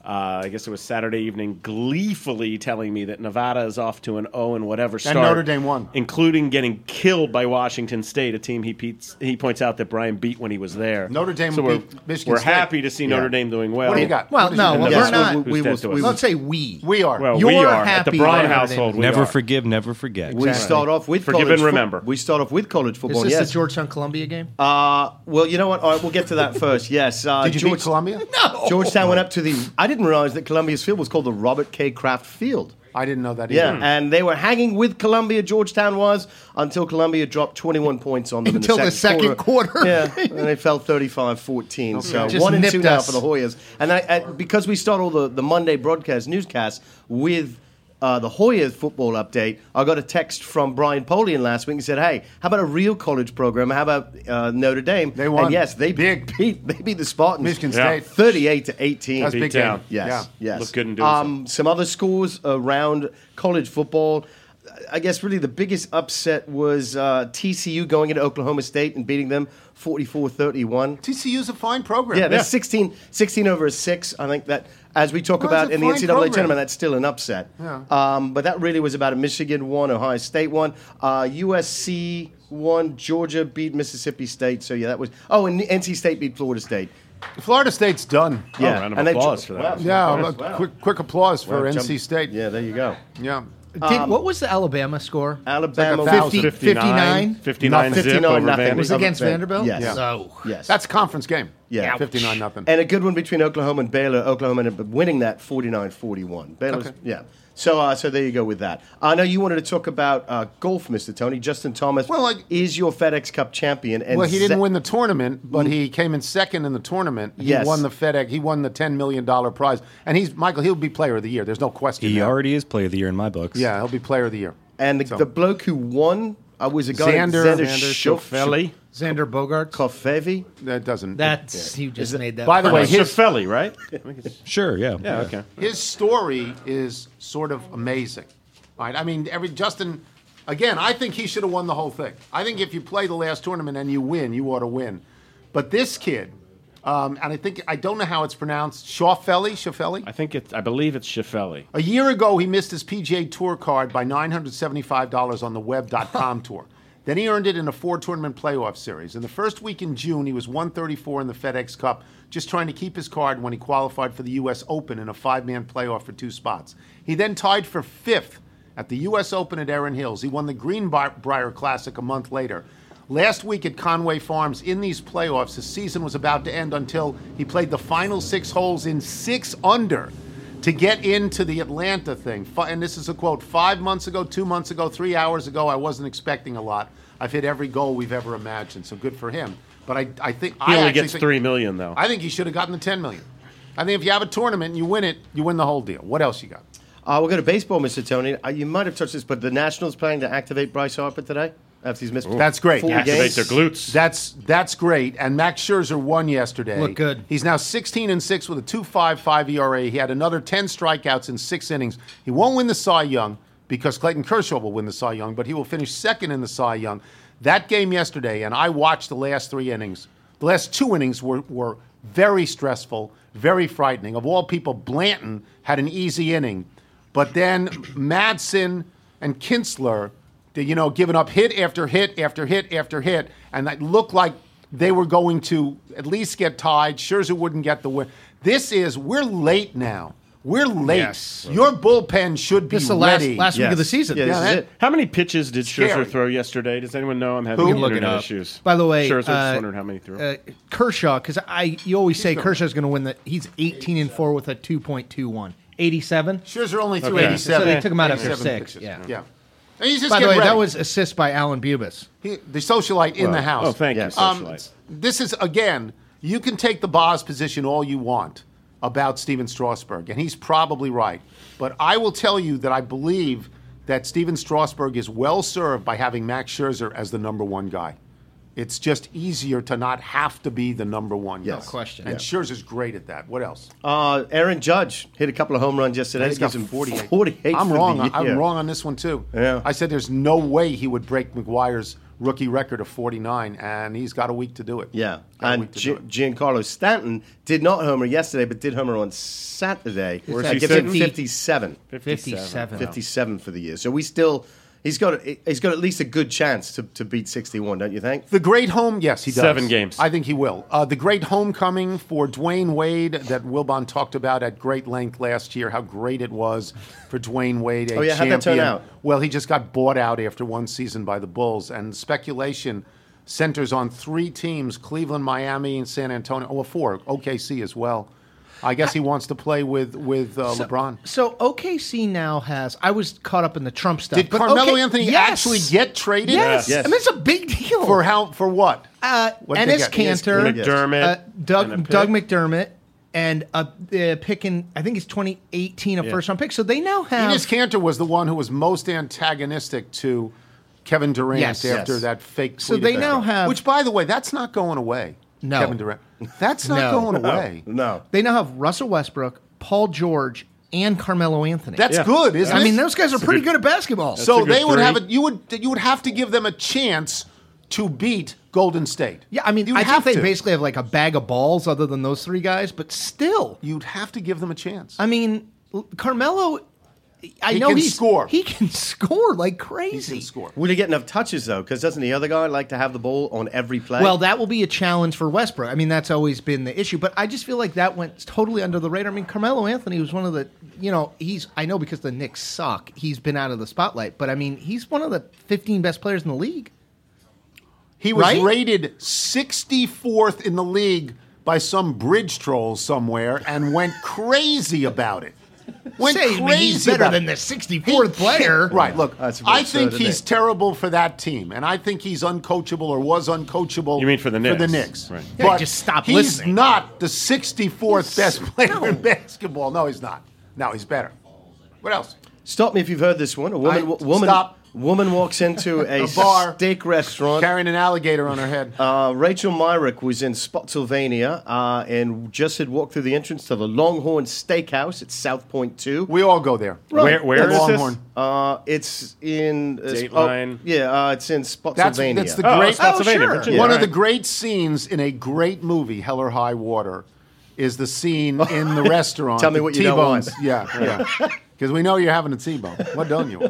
I guess it was Saturday evening, gleefully telling me that Nevada is off to an 0 and whatever start. Notre Dame won. Including getting killed by Washington State, a team he points out that Brian beat when he was there. Notre Dame so beat Michigan we're State. happy to see Notre Dame doing well. What do you got? Well, What is no, it? well, Yes, we're not. we will- Who's dead to we us? will- Don't say we. We are. Well, You're we are. At the happy Braun Notre Dame. household, we Never are. forgive, never forget. We start off with Forgive college and remember. We start off with college Is football. this Yes. the Georgetown Columbia game? Well, you know what? All right, we'll get to that first. Yes. Did you beat Columbia? No. Georgetown went up to the. I didn't realize that Columbia's field was called the Robert K. Kraft Field. I didn't know that Yeah, either. and they were hanging with Columbia. Georgetown was until Columbia dropped 21 points on them Until in the the second quarter. Yeah, and they fell 35-14. So Just 1-2 nipped now us. for the Hoyas. And because we start all the Monday broadcast newscasts with the Hoyas football update, I got a text from Brian Polian last week and said, "Hey, how about a real college program? How about Notre Dame?" They won. And yes, they Big. beat the Spartans. Michigan Yeah. State. 38-18. That's a big Beat down. game. Yes, Yeah. yes. Look good in doing so. Some other scores around college football. I guess really the biggest upset was TCU going into Oklahoma State and beating them 44-31. TCU's a fine program. Yeah, that's 16 over a 6. I think that, as we talk Well, about it's a in the fine NCAA program. tournament, that's still an upset. Yeah. But that really was about it. Michigan won, Ohio State won, USC won, Georgia beat Mississippi State. So, yeah, that was... Oh, and NC State beat Florida State Florida State's done. Yeah, round of and they applause for that. Yeah, quick applause for Well, NC State. Yeah, there you go. Yeah. What was the Alabama score? Alabama It's like 59? 59 zip 59 over nothing. Vandy. Was it against Vanderbilt? Yes. Yeah. So, Yes. That's a conference game. Yeah. 59-0. And a good one between Oklahoma and Baylor. Oklahoma ended up winning that 49-41. Baylor's, Okay. yeah. So there you go with that. I know you wanted to talk about golf, Mr. Tony. Justin Thomas is your FedEx Cup champion. And Well, he didn't win the tournament, but he came in second in the tournament. He Yes. won the FedEx. He won the $10 million prize. And he'll be player of the year. There's no question. He now. already is player of the year in my books. Yeah, he'll be player of the year. And the bloke who won was a guy Xander Schauffele. Xander Bogaerts. Kofevi. That doesn't. You just made that. By the way, his Schauffele, right? Sure, yeah. Yeah, okay. his story is sort of amazing. Right? I mean, Justin. Again, I think he should have won the whole thing. I think if you play the last tournament and you win, you ought to win. But this kid, and I don't know how it's pronounced, Schauffele. I believe it's Schauffele. A year ago, he missed his PGA Tour card by $975 on the web.com tour. Then he earned it in a 4-tournament playoff series. In the first week in June, he was 134 in the FedEx Cup, just trying to keep his card when he qualified for the U.S. Open in a 5-man playoff for 2 spots. He then tied for 5th at the U.S. Open at Erin Hills. He won the Greenbrier Classic a month later. Last week at Conway Farms, in these playoffs, his season was about to end until he played the final 6 holes in 6 under to get into the Atlanta thing. And this is a quote, 5 months ago, 2 months ago, 3 hours ago, I wasn't expecting a lot. I've hit every goal we've ever imagined, so good for him. But I think He only gets $3 million, though. I think he should have gotten the $10 million. I think if you have a tournament and you win it, you win the whole deal. What else you got? We'll go to baseball, Mr. Tony. You might have touched this, but the Nationals planning to activate Bryce Harper today after he's missed. That's great. 4 Activate games. their glutes. That's great. And Max Scherzer won yesterday. Looked good. He's now 16-6 with a 2.55 ERA. He had another 10 strikeouts in 6 innings. He won't win the Cy Young because Clayton Kershaw will win the Cy Young, but he will finish second in the Cy Young. That game yesterday, and I watched the last 3 innings. The last 2 innings were very stressful, very frightening. Of all people, Blanton had an easy inning, but then Madsen and Kinsler, giving up hit after hit after hit after hit, and it looked like they were going to at least get tied. Scherzer wouldn't get the win. We're late now. We're late. Yes. Your bullpen should be This is the ready. last week of the season. Yeah, this is it. How many pitches did Scary. Scherzer throw yesterday? Does anyone know? I'm having Who? Look it internet up. issues. By the way, Scherzer, just wondering how many he threw. Kershaw, because you always say Kershaw's going to win he's 18-4 with a 2.21. 87? Scherzer only threw Okay. 87. So they took him out after 87 6. pitches. Yeah. Yeah. And he's just By the way, getting ready. that was assist by Alan Bubis. The socialite in the house. Oh, thank you, Yes. socialite. This is, again, you can take the Boz position all you want about Steven Strasburg, and he's probably right. But I will tell you that I believe that Steven Strasburg is well served by having Max Scherzer as the number 1 guy. It's just easier to not have to be the number 1 guy. Yes. No question. And Scherzer's great at that. What else? Aaron Judge hit a couple of home runs yesterday. He's got Gives him 48. 48 I'm for wrong. the year. I'm wrong on this one, too. Yeah. I said there's no way he would break McGuire's rookie record of 49, and he's got a week to do it. Yeah, Got a and week to do it. Giancarlo Stanton did not homer yesterday, but did homer on Saturday. Where's That he gives him sitting? 57. 57. 57 for the year. So he's got at least a good chance to beat 61, don't you think? The great home, yes, he does. 7 games. I think he will. The great homecoming for Dwayne Wade that Wilbon talked about at great length last year, how great it was for Dwayne Wade, a Oh, yeah, how'd that turn champion. out? Well, he just got bought out after 1 season by the Bulls, and speculation centers on 3 teams, Cleveland, Miami, and San Antonio. Well, 4, OKC as well. I guess he wants to play with LeBron. So OKC now has. I was caught up in the Trump stuff. Did but Carmelo OK Anthony yes. actually get traded? Yes. Yes. I mean, it's a big deal. For what? What'd they Ennis get? Cantor, McDermott, Doug and a pick. McDermott, and pick in, I think it's 2018, a first-round pick. So they now have. Enes Kanter was the one who was most antagonistic to Kevin Durant Yes. after Yes. that fake So tweet they about now him. have- Which, by the way, that's not going away. No. Kevin Durant. That's not No. going away. No. They now have Russell Westbrook, Paul George, and Carmelo Anthony. That's Yeah. good, isn't it? I mean, those guys are pretty good at basketball. so a good they would 3. have it. You would have to give them a chance to beat Golden State. Yeah, I mean, You'd I have think they to. basically have like a bag of balls other than those 3 guys, but still. You'd have to give them a chance. I mean, Carmelo, I He know can he's score. He can score like He crazy. can score. Will he get enough touches though? Because doesn't the other guy like to have the ball on every play? Well, that will be a challenge for Westbrook. I mean, that's always been the issue. But I just feel like that went totally under the radar. I mean, Carmelo Anthony was one of the, I know because the Knicks suck, he's been out of the spotlight. But I mean, he's one of the 15 best players in the league. He was Right? rated 64th in the league by some bridge trolls somewhere and went crazy about it. Went Say, I mean, he's crazy better about than it. the 64th player. Right, look, That's a bit I absurd, think isn't he's it? terrible for that team, and I think he's uncoachable or was uncoachable. You mean for the Knicks? For the Knicks. Right. Yeah, But just stop he's listening. not the 64th best player in basketball. No, he's not. No, he's better. What else? Stop me if you've heard this one. A woman Stop. woman walks into a bar. steak restaurant. Carrying an alligator on her head. Rachel Myrick was in Spotsylvania and just had walked through the entrance to the Longhorn Steakhouse at South Point 2. We all go there. Where is this? Longhorn. It's in Dateline. it's in Spotsylvania. That's the Oh, great. Spotsylvania, sure. Virginia. One All of the right. great scenes in a great movie, Hell or High Water, is the scene in the restaurant. Tell me the what you don't T-bones. want. Yeah. Because we know you're having a T-bone. What don't you want?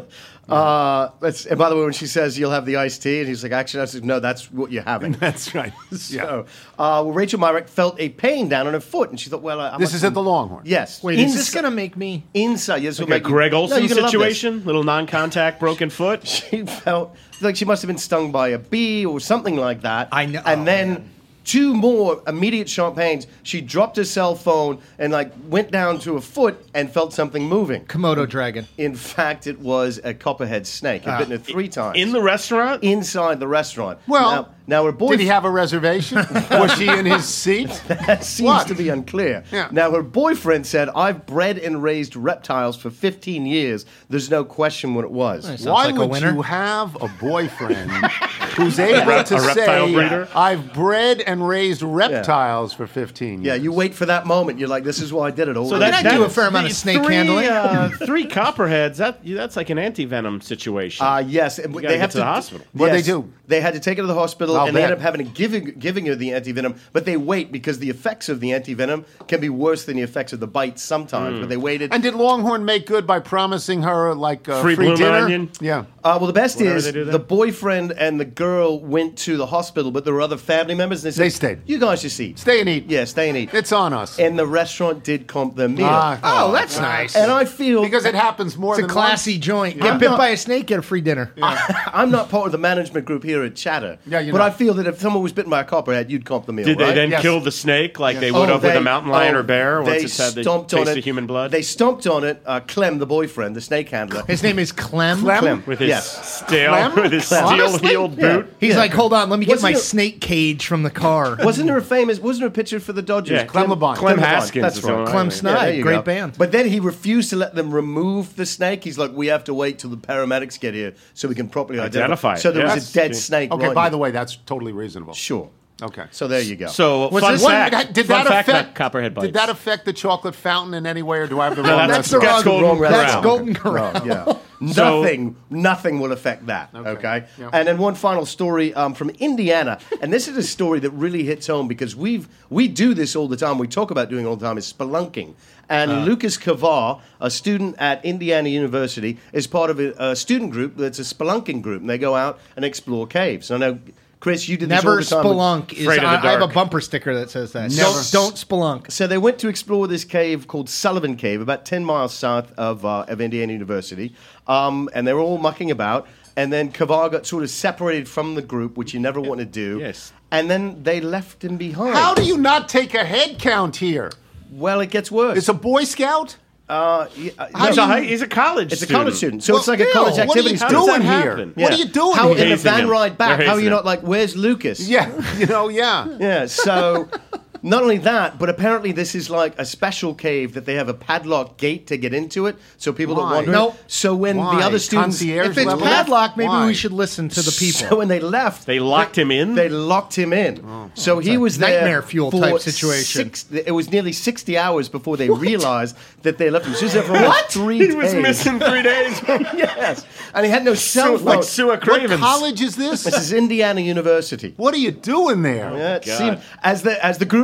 And by the way, when she says you'll have the iced tea, and he's like, actually, I said, no, that's what you're having. That's right. So, Rachel Myrick felt a pain down on her foot, and she thought, well, This is at the Longhorn. Yes. Wait, is this going to make me... Inside, yes, Like a Greg Olson you're gonna love this. situation? Little non-contact broken foot? She felt like she must have been stung by a bee or something like that. I know. And Oh, then man. 2 more immediate sharp pains. She dropped her cell phone and went down to her foot and felt something moving. Komodo dragon. In fact, it was a copperhead snake. It had bitten her 3 times. In the restaurant? Inside the restaurant. Well, now her boyfriend. Did he have a reservation? Was she in his seat? That seems What? to be unclear. Yeah. Now, her boyfriend said, I've bred and raised reptiles for 15 years. There's no question what it was. Sounds Why like a would winner. you have a boyfriend who's able to a reptile say, breeder? I've bred and raised reptiles for 15 years? Yeah, you wait for that moment. You're like, this is why I did it all. So I do a fair amount of snake handling. 3 copperheads, that's like an anti-venom situation. Yes, you gotta get to the hospital. What'd they do? They had to take her to the hospital, I'll and they bet. end up having to giving her the antivenom. But they wait because the effects of the antivenom can be worse than the effects of the bite sometimes. But they waited. And did Longhorn make good by promising her like Free bloomin' dinner? onion? Yeah. Well, the best Whatever is they do there. the boyfriend and the girl went to the hospital, but there were other family members. And They said, stayed. You guys just eat. Stay and eat. Yeah, stay and eat. It's on us. And the restaurant did comp their meal. Oh, that's nice. And I feel Because it happens more It's a than classy once. joint. I'm Get bit not- by a snake, get a free dinner. I'm not part of the management group here at Chatter. Yeah, you're but not. I feel that if someone was bitten by a copperhead, you'd comp the meal. Did they right? then Yes. kill the snake like they Oh, would have with they- a mountain lion oh, or bear once they it's had the stomped on taste it. of human blood? They stomped on it. Clem, the boyfriend, the snake handler. His name is Clem. Clem. with his Yes. with his steel-heeled Yeah. boot? He's like, hold on, let me get Wasn't my it- snake cage from the car. Wasn't there a picture for the Dodgers? Yeah, Clem LeBon. Clem LeBon. Haskins That's is right. the one. Clem Yeah, Snide, there you great go. band. But then he refused to let them remove the snake. He's like, we have to wait till the paramedics get here so we can properly Identify it. So there was Yes. a dead snake. Okay, right by in- the way, that's totally reasonable. Sure. Okay. So there you go. So, Was fun this- fact. Did fun that fact affect copperhead bites. Did that affect the chocolate fountain in any way, or do I have the No, wrong that's recipe? that's wrong Golden recipe. That's Corral. Golden Corral. Yeah. So- Nothing will affect that. Okay. Yeah. And then one final story from Indiana, and this is a story that really hits home because we do this all the time. We talk about doing it all the time. Is spelunking. And Lucas Kavar, a student at Indiana University, is part of a student group that's a spelunking group, and they go out and explore caves. And I know, Chris, you did this all Never the time. spelunk. Afraid of the I have a dark. bumper sticker that says that. Never. Don't spelunk. So they went to explore this cave called Sullivan Cave, about 10 miles south of Indiana University, and they were all mucking about. And then Kavar got sort of separated from the group, which you never want to do. Yes. And then they left him behind. How do you not take a head count here? Well, it gets worse. It's a Boy Scout? He's a college It's a student. college student, so Well, it's like a still, college what are you activity How does doing that here? happen? What are you doing How here? in the Hazing van him. ride back? They're How are you hazing not him. like, where's Lucas? Yeah, yeah. Yeah, so not only that, but apparently this is like a special cave that they have a padlock gate to get into it, so people don't Why? wander. Nope. So when Why? the other students, Concierge If it's level? padlock, maybe Why? we should listen to the people. so when they left, They locked him in? They locked him in. So he was there nightmare fuel for type situation. It was nearly 60 hours before they realized that they left him. So he was there for almost 3 days. He was missing 3 days. Yes, and he had no cell phone. like Sua What Cravens. college is this? This is Indiana University. What are you doing there? Yeah, it God. seemed, as the group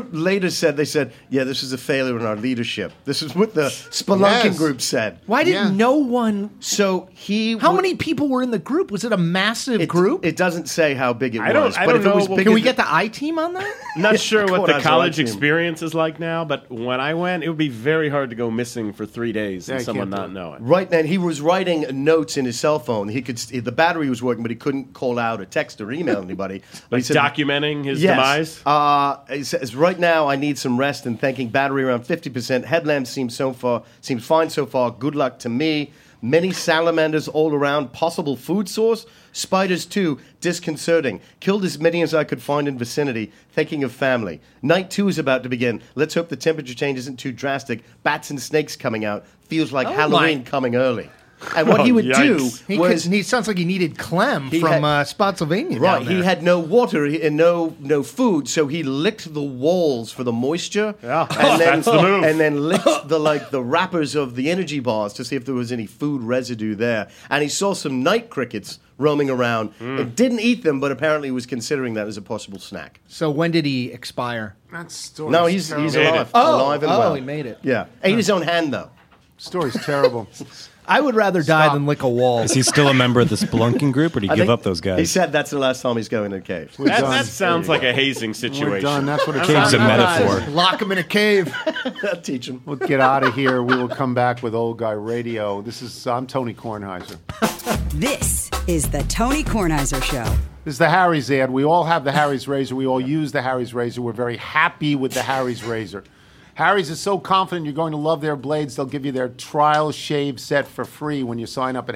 group later said, they said, yeah, this is a failure in our leadership. This is what the Spelunking Yes. group said. Why did Yeah. no one? So How many people were in the group? Was it a massive group? It doesn't say how big it I don't- was. I but don't if it was know. big Can we as- get the I team on that? Not sure what the Cornhusker college team. experience is like now, but when I went, it would be very hard to go missing for 3 days Yeah, and you someone can't do not it. know it. Right then, he was writing notes in his cell phone. The battery was working, but he couldn't call out or text or email anybody. But Like he said, documenting his yes. demise. It says, right now I need some rest and thanking battery around 50%. Headlamp seems fine so far. Good luck to me. Many salamanders all around. Possible food source. Spiders too. Disconcerting. Killed as many as I could find in vicinity. Thinking of family. Night 2 is about to begin. Let's hope the temperature change isn't too drastic. Bats and snakes coming out. Feels like Halloween coming early. And what he would yikes. do was... He sounds like he needed Clem He from had- Spotsylvania. Right, down there. he had no water and no food, so he licked the walls for the moisture. Yeah, and then, that's the move. And then licked the wrappers of the energy bars to see if there was any food residue there. And he saw some night crickets roaming around. And didn't eat them, but apparently was considering that as a possible snack. So when did he expire? That story's No, he's terrible. alive. Oh, alive and oh, well. he made it. Yeah, ate his own hand though. Story's terrible. I would rather die than lick a wall. Is he still a member of the Spelunking group, or did he I give think up those guys? He said that's the last time he's going to a cave. We're That, done. that sounds like a hazing situation. We're done. That's what it Cave's sounds a like. metaphor. Lock him in a cave. That'll teach him. We'll get out of here. We will come back with Old Guy Radio. I'm Tony Kornheiser. This is the Tony Kornheiser Show. This is the Harry's ad. We all have the Harry's razor. We all use the Harry's razor. We're very happy with the Harry's razor. Harry's is so confident you're going to love their blades, they'll give you their trial shave set for free when you sign up at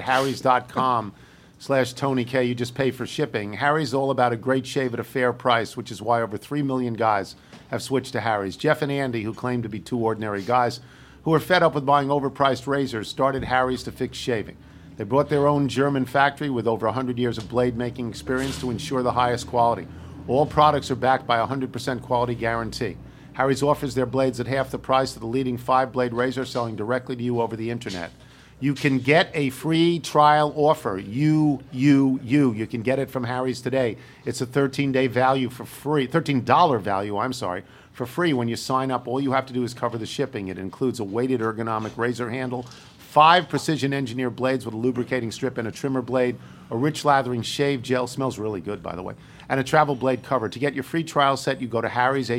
harrys.com/TonyK. You just pay for shipping. Harry's is all about a great shave at a fair price, which is why over 3 million guys have switched to Harry's. Jeff and Andy, who claim to be two ordinary guys who are fed up with buying overpriced razors, started Harry's to fix shaving. They brought their own German factory with over 100 years of blade making experience to ensure the highest quality. All products are backed by a 100% quality guarantee. Harry's offers their blades at half the price of the leading 5-blade razor selling directly to you over the internet. You can get a free trial offer. You can get it from Harry's today. It's a $13 value for free, $13 value, for free when you sign up. All you have to do is cover the shipping. It includes a weighted ergonomic razor handle, 5 precision engineered blades with a lubricating strip and a trimmer blade, a rich lathering shave gel, smells really good by the way, and a travel blade cover. To get your free trial set, you go to Harry's,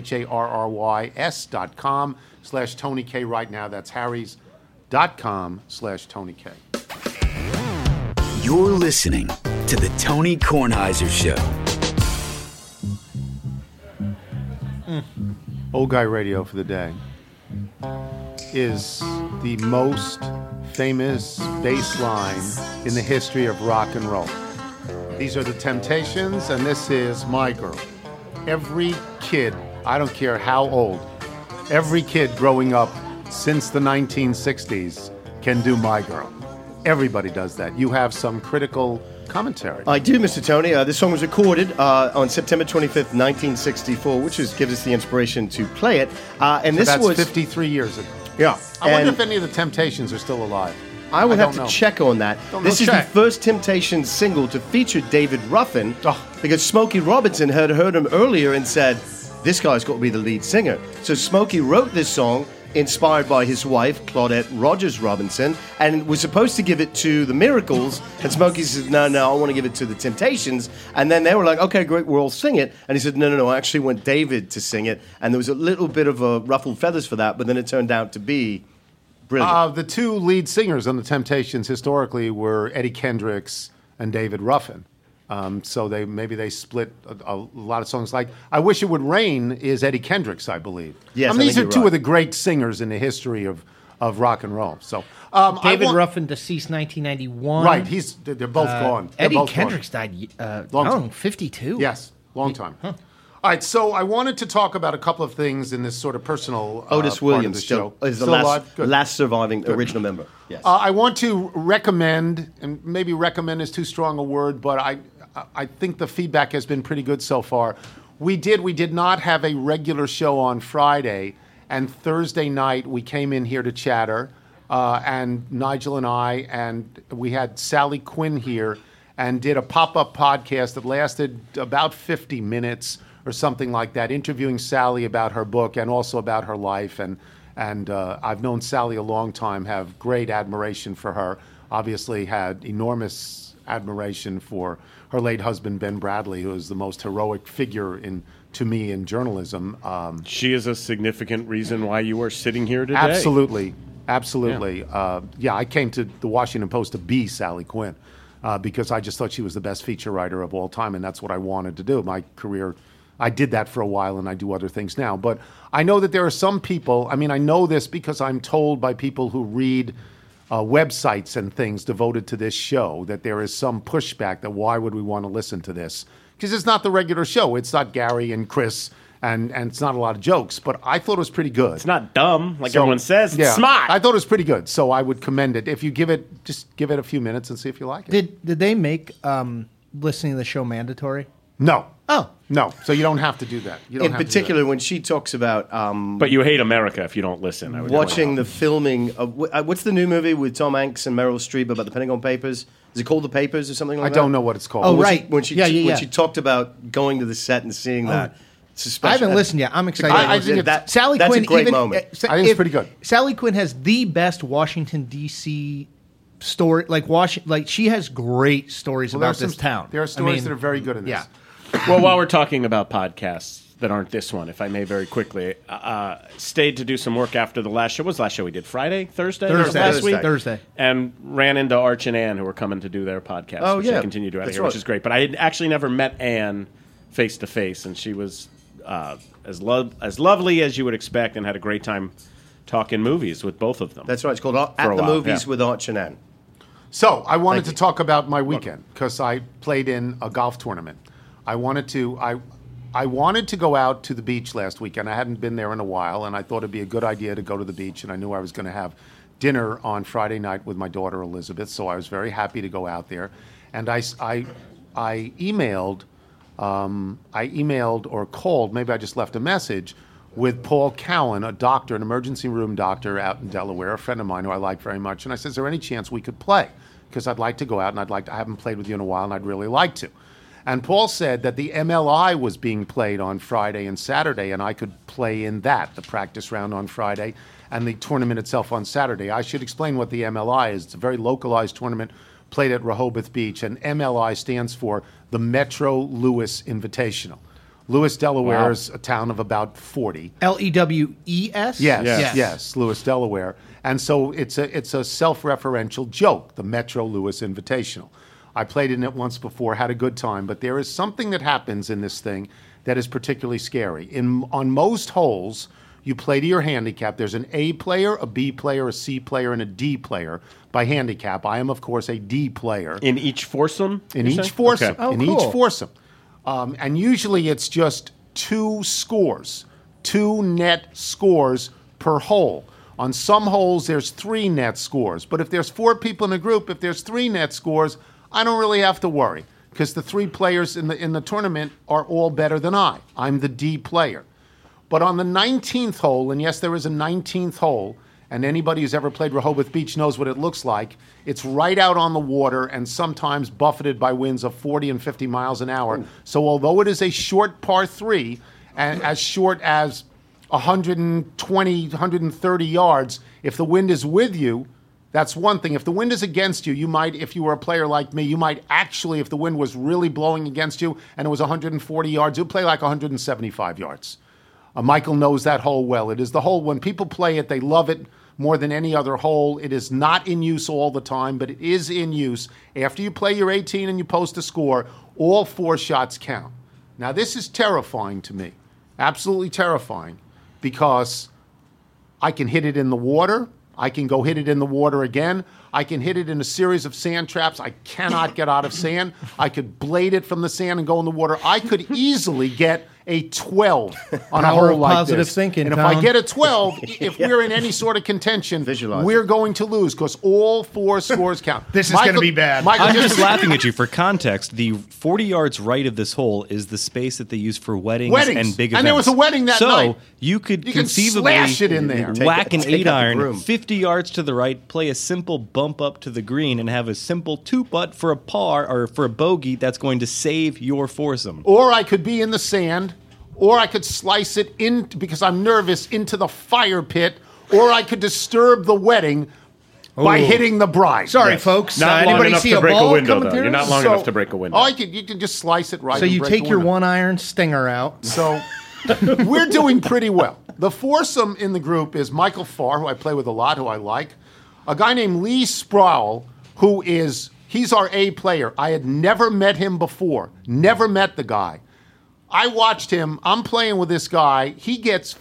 HARRYS.com/TonyK right now. That's Harry's.com/TonyK. You're listening to The Tony Kornheiser Show. Old Guy Radio for the day is the most famous bass line in the history of rock and roll. These are the Temptations, and this is My Girl. Every kid, I don't care how old, every kid growing up since the 1960s can do My Girl. Everybody does that. You have some critical commentary. I do, Mr. Tony. This song was recorded on September 25th, 1964, which gives us the inspiration to play it. And So this that's was 53 years ago. Yeah. I wonder And if any of the Temptations are still alive. I would have don't to know. check on that. Don't know. This is Check. the first Temptations single to feature David Ruffin Oh. because Smokey Robinson had heard him earlier and said, this guy's got to be the lead singer. So Smokey wrote this song inspired by his wife, Claudette Rogers Robinson, and was supposed to give it to the Miracles, and Smokey said, no, I want to give it to the Temptations, and then they were like, okay, great, we'll all sing it, and he said, no, I actually want David to sing it, and there was a little bit of a ruffled feathers for that, but then it turned out to be brilliant. The two lead singers on the Temptations historically were Eddie Kendricks and David Ruffin. So they split a lot of songs. Like "I Wish It Would Rain" is Eddie Kendricks, I believe. Yes, I mean, I these think are you're two right. of the great singers in the history of rock and roll. So David Ruffin, deceased 1991. right? They're both gone. They're Eddie both Kendricks died, Long how time. long? 52? Yes, long time. All right, so I wanted to talk about a couple of things in this sort of personal Otis part Williams of the show. is the Still alive? Good. last surviving original member. Yes. I want to recommend, and maybe recommend is too strong a word, but I think the feedback has been pretty good so far. We did not have a regular show on Friday, and Thursday night we came in here to chatter, and Nigel and I, and we had Sally Quinn here, and did a pop-up podcast that lasted about 50 minutes or something like that, interviewing Sally about her book and also about her life. And I've known Sally a long time, have great admiration for her. Obviously had enormous admiration for her late husband, Ben Bradley, who is the most heroic figure to me in journalism. She is a significant reason why you are sitting here today. Absolutely. I came to the Washington Post to be Sally Quinn because I just thought she was the best feature writer of all time, and that's what I wanted to do. My career, I did that for a while, and I do other things now. But I know that there are some people, I know this because I'm told by people who read websites and things devoted to this show that there is some pushback that why would we want to listen to this? Because it's not the regular show. It's not Gary and Chris, and it's not a lot of jokes. But I thought it was pretty good. It's not dumb, like everyone says. It's smart. I thought it was pretty good, so I would commend it. If you just give it a few minutes and see if you like it. Did they make listening to the show mandatory? No. Oh. No, so you don't have to do that. You don't In have to do particular, that. when she talks about But you hate America if you don't listen. I would watching the filming of what's the new movie with Tom Hanks and Meryl Streep about the Pentagon Papers? Is it called The Papers or something like I that? don't know what it's called. Oh, When right. when she talked about going to the set and seeing that. It's a special- I haven't listened yet. I'm excited. I think it's- Sally that's Quinn, a great even, moment. I think it's pretty good. Sally Quinn has the best Washington D.C. story. Like she has great stories Well, there are about this town. There are stories that are very good in this. Yeah. Well, while we're talking about podcasts that aren't this one, if I may very quickly, stayed to do some work after the last show. What was the last show we did? Thursday? Last week? Thursday. And ran into Arch and Ann, who were coming to do their podcast, Oh, which yeah. I continue to do out That's here, right. which is great. But I had actually never met Ann face to face, and she was as lovely as you would expect and had a great time talking movies with both of them. That's right. It's called For At a the while, Movies yeah. with Arch and Ann. So I wanted Thank to you. talk about my weekend because I played in a golf tournament. I wanted to go out to the beach last weekend. I hadn't been there in a while, and I thought it'd be a good idea to go to the beach. And I knew I was going to have dinner on Friday night with my daughter Elizabeth, so I was very happy to go out there. And I emailed or called. Maybe I just left a message with Paul Cowan, a doctor, an emergency room doctor out in Delaware, a friend of mine who I like very much. And I said, "Is there any chance we could play? Because I'd like to go out, and I haven't played with you in a while, and I'd really like to." And Paul said that the MLI was being played on Friday and Saturday, and I could play in that, the practice round on Friday and the tournament itself on Saturday. I should explain what the MLI is. It's a very localized tournament played at Rehoboth Beach, and MLI stands for the Metro Lewis Invitational. Lewis, Delaware is a town of about 40. Lewes? Yes, Lewis, Delaware. And so it's a self-referential joke, the Metro Lewis Invitational. I played in it once before, had a good time, but there is something that happens in this thing that is particularly scary. On most holes, you play to your handicap. There's an A player, a B player, a C player, and a D player by handicap. I am, of course, a D player. In each foursome? In you're each saying? foursome. Okay. In each foursome. And usually it's just two net scores per hole. On some holes, there's 3 net scores. But if there's 4 people in a group, if there's 3 net scores, I don't really have to worry because the 3 players in the tournament are all better than I. I'm the D player. But on the 19th hole, and yes, there is a 19th hole, and anybody who's ever played Rehoboth Beach knows what it looks like. It's right out on the water and sometimes buffeted by winds of 40 and 50 miles an hour. So although it is a short par 3, and as short as 120, 130 yards, if the wind is with you, that's one thing. If the wind is against you, you might, if you were a player like me, you might actually, if the wind was really blowing against you and it was 140 yards, you'd play like 175 yards. Michael knows that hole well. It is the hole, when people play it, they love it more than any other hole. It is not in use all the time, but it is in use. After you play your 18 and you post a score, all 4 shots count. Now, this is terrifying to me, absolutely terrifying, because I can hit it in the water. I can go hit it in the water again. I can hit it in a series of sand traps. I cannot get out of sand. I could blade it from the sand and go in the water. I could easily get a 12 on a Power hole of like positive this. thinking, and if Tom. I get a 12, if we're in any sort of contention, Visualize we're it. going to lose because all 4 scores count. This is gonna be bad. Michael, I'm just just laughing at you. For context, the 40 yards right of this hole is the space that they use for weddings and big events. And there was a wedding that night. So you could You can conceivably slash it in there. whack an Take out the 8-iron broom. 50 yards to the right, play a simple bump up to the green and have a simple 2-putt for a par or for a bogey that's going to save your foursome. Or I could be in the sand, or I could slice it in because I'm nervous into the fire pit, or I could disturb the wedding by hitting the bride. Sorry, folks. Not long anybody enough see to a break ball a window, coming though. through? You're not long enough to break a window. Oh, you can just slice it right. So and you break take the your window. 1-iron stinger out. So we're doing pretty well. The foursome in the group is Michael Farr, who I play with a lot, who I like. A guy named Lee Sproul, he's our A player. I had never met him before. Never met the guy. I watched him. I'm playing with this guy. He gets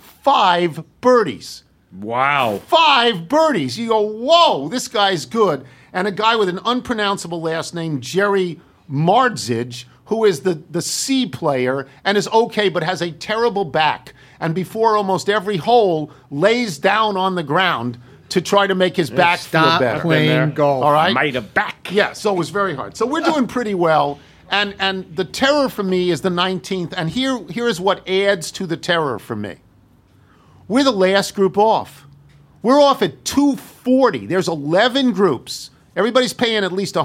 5 birdies. Wow. 5 birdies. You go, whoa, this guy's good. And a guy with an unpronounceable last name, Jerry Mardzig, who is the C player and is okay but has a terrible back. And before almost every hole, lays down on the ground to try to make his back feel Stop better. playing golf. All right? Might have back. Yeah, so it was very hard. So we're doing pretty well. And the terror for me is the 19th. And here is what adds to the terror for me. We're the last group off. We're off at 240. There's 11 groups. Everybody's paying at least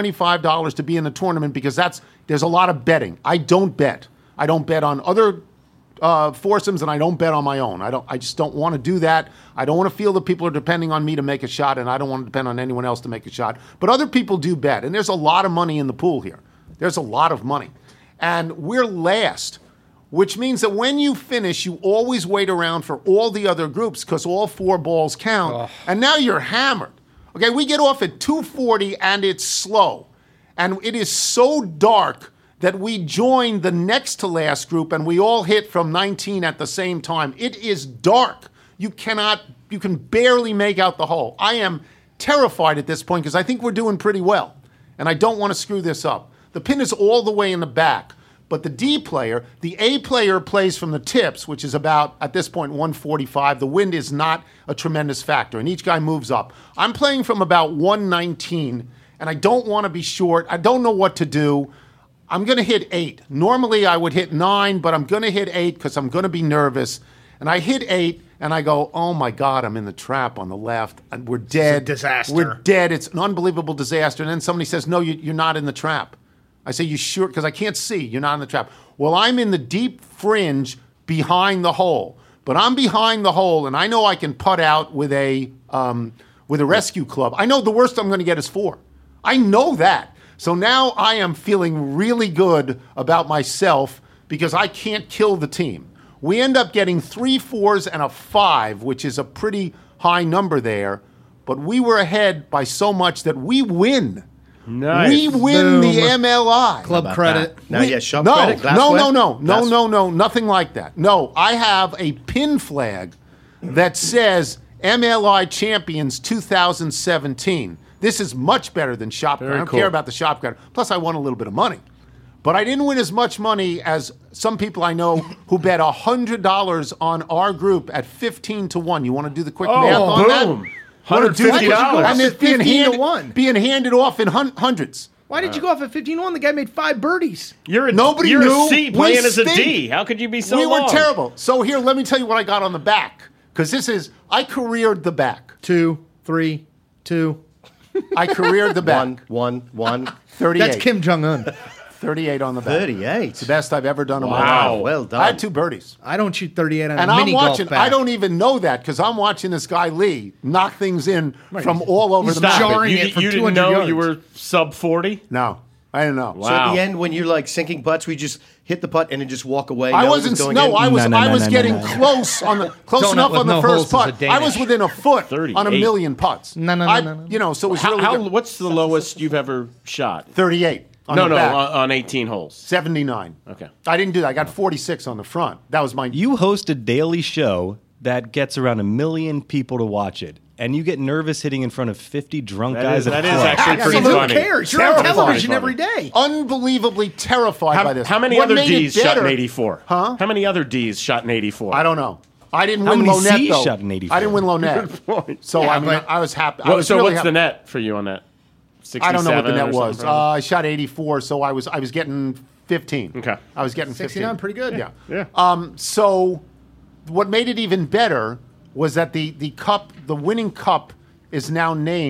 $125 to be in the tournament because there's a lot of betting. I don't bet. I don't bet on other foursomes, and I don't bet on my own. I just don't want to do that. I don't want to feel that people are depending on me to make a shot, and I don't want to depend on anyone else to make a shot. But other people do bet, and there's a lot of money in the pool here. There's a lot of money. And we're last, which means that when you finish, you always wait around for all the other groups because all 4 balls count. And now you're hammered. Okay, we get off at 240, and it's slow. And it is so dark that we join the next to last group, and we all hit from 19 at the same time. It is dark. You can barely make out the hole. I am terrified at this point because I think we're doing pretty well, and I don't want to screw this up. The pin is all the way in the back, but the D player, the A player plays from the tips, which is about, at this point, 145. The wind is not a tremendous factor, and each guy moves up. I'm playing from about 119, and I don't want to be short. I don't know what to do. I'm going to hit 8. Normally, I would hit 9, but I'm going to hit 8 because I'm going to be nervous. And I hit 8, and I go, oh, my God, I'm in the trap on the left. And we're dead. It's a disaster. We're dead. It's an unbelievable disaster. And then somebody says, no, you're not in the trap. I say, you sure? Because I can't see. You're not in the trap. Well, I'm in the deep fringe behind the hole. But I'm behind the hole, and I know I can putt out with a rescue club. I know the worst I'm going to get is 4. I know that. So now I am feeling really good about myself because I can't kill the team. We end up getting 3 4s and a 5, which is a pretty high number there. But we were ahead by so much that we win. Nice. We win the Boom. MLI. Club credit. Now, shop No, credit, glassware? no, nothing like that. No, I have a pin flag that says MLI Champions 2017. This is much better than shop credit. I don't care about the shop credit. Plus, I won a little bit of money. But I didn't win as much money as some people I know who bet $100 on our group at 15 to 1. You want to do the quick math on that? Boom. $150. And it's 15 to 1. being handed off in hundreds. Why did you go off at 15-1? The guy made 5 birdies. You're Nobody you're knew. a C We playing as a stink. D. How could you be so We long? were terrible. So here, let me tell you what I got on the back. Because I careered the back. 2, 3, 2. I careered the back. 1. 38. That's Kim Jong-un. 38 on the back. 38. It's the best I've ever done in my Wow. life. Well done. I had 2 birdies. I don't shoot 38 on And a I'm mini watching, golf bag. I don't even know that because I'm watching this guy Lee knock things in from all over the Stop map. it. jarring You, it from you didn't 200 know yards. you were sub 40? No, I didn't know. Wow. So at the end, when you're like sinking putts, we just hit the putt and then just walk away. I No, it wasn't. was going No, in? I was. No, I was no, getting no. close on the close Donut enough with on the no first holes is a putt. I was Danish. within a foot 38. on a million putts. No. You know, so it was really good. What's the lowest you've ever shot? 38. On No, the back. on 18 holes. 79. Okay. I didn't do that. I got 46 on the front. That was my. You host a daily show that gets around 1 million people to watch it, and you get nervous hitting in front of 50 drunk guys at that a is club. actually Yeah, pretty so who funny. cares? You're on Terrifying. television Funny. every day. unbelievably terrified by this. How many What other made it Ds shot better- in 84? Huh? How many other Ds shot in 84? I don't know. I didn't How win many Lonette, Cs though. shot in 84? I didn't win Lonette. So, I mean, but- I was happy. I Well, was so really what's happy. the net for you on that? 67 I don't know what the net or was. something, probably? I shot 84, so I was getting 15. Okay. I was getting 15. 69, pretty good. Yeah. Yeah. So what made it even better was that the cup, the winning cup, is now named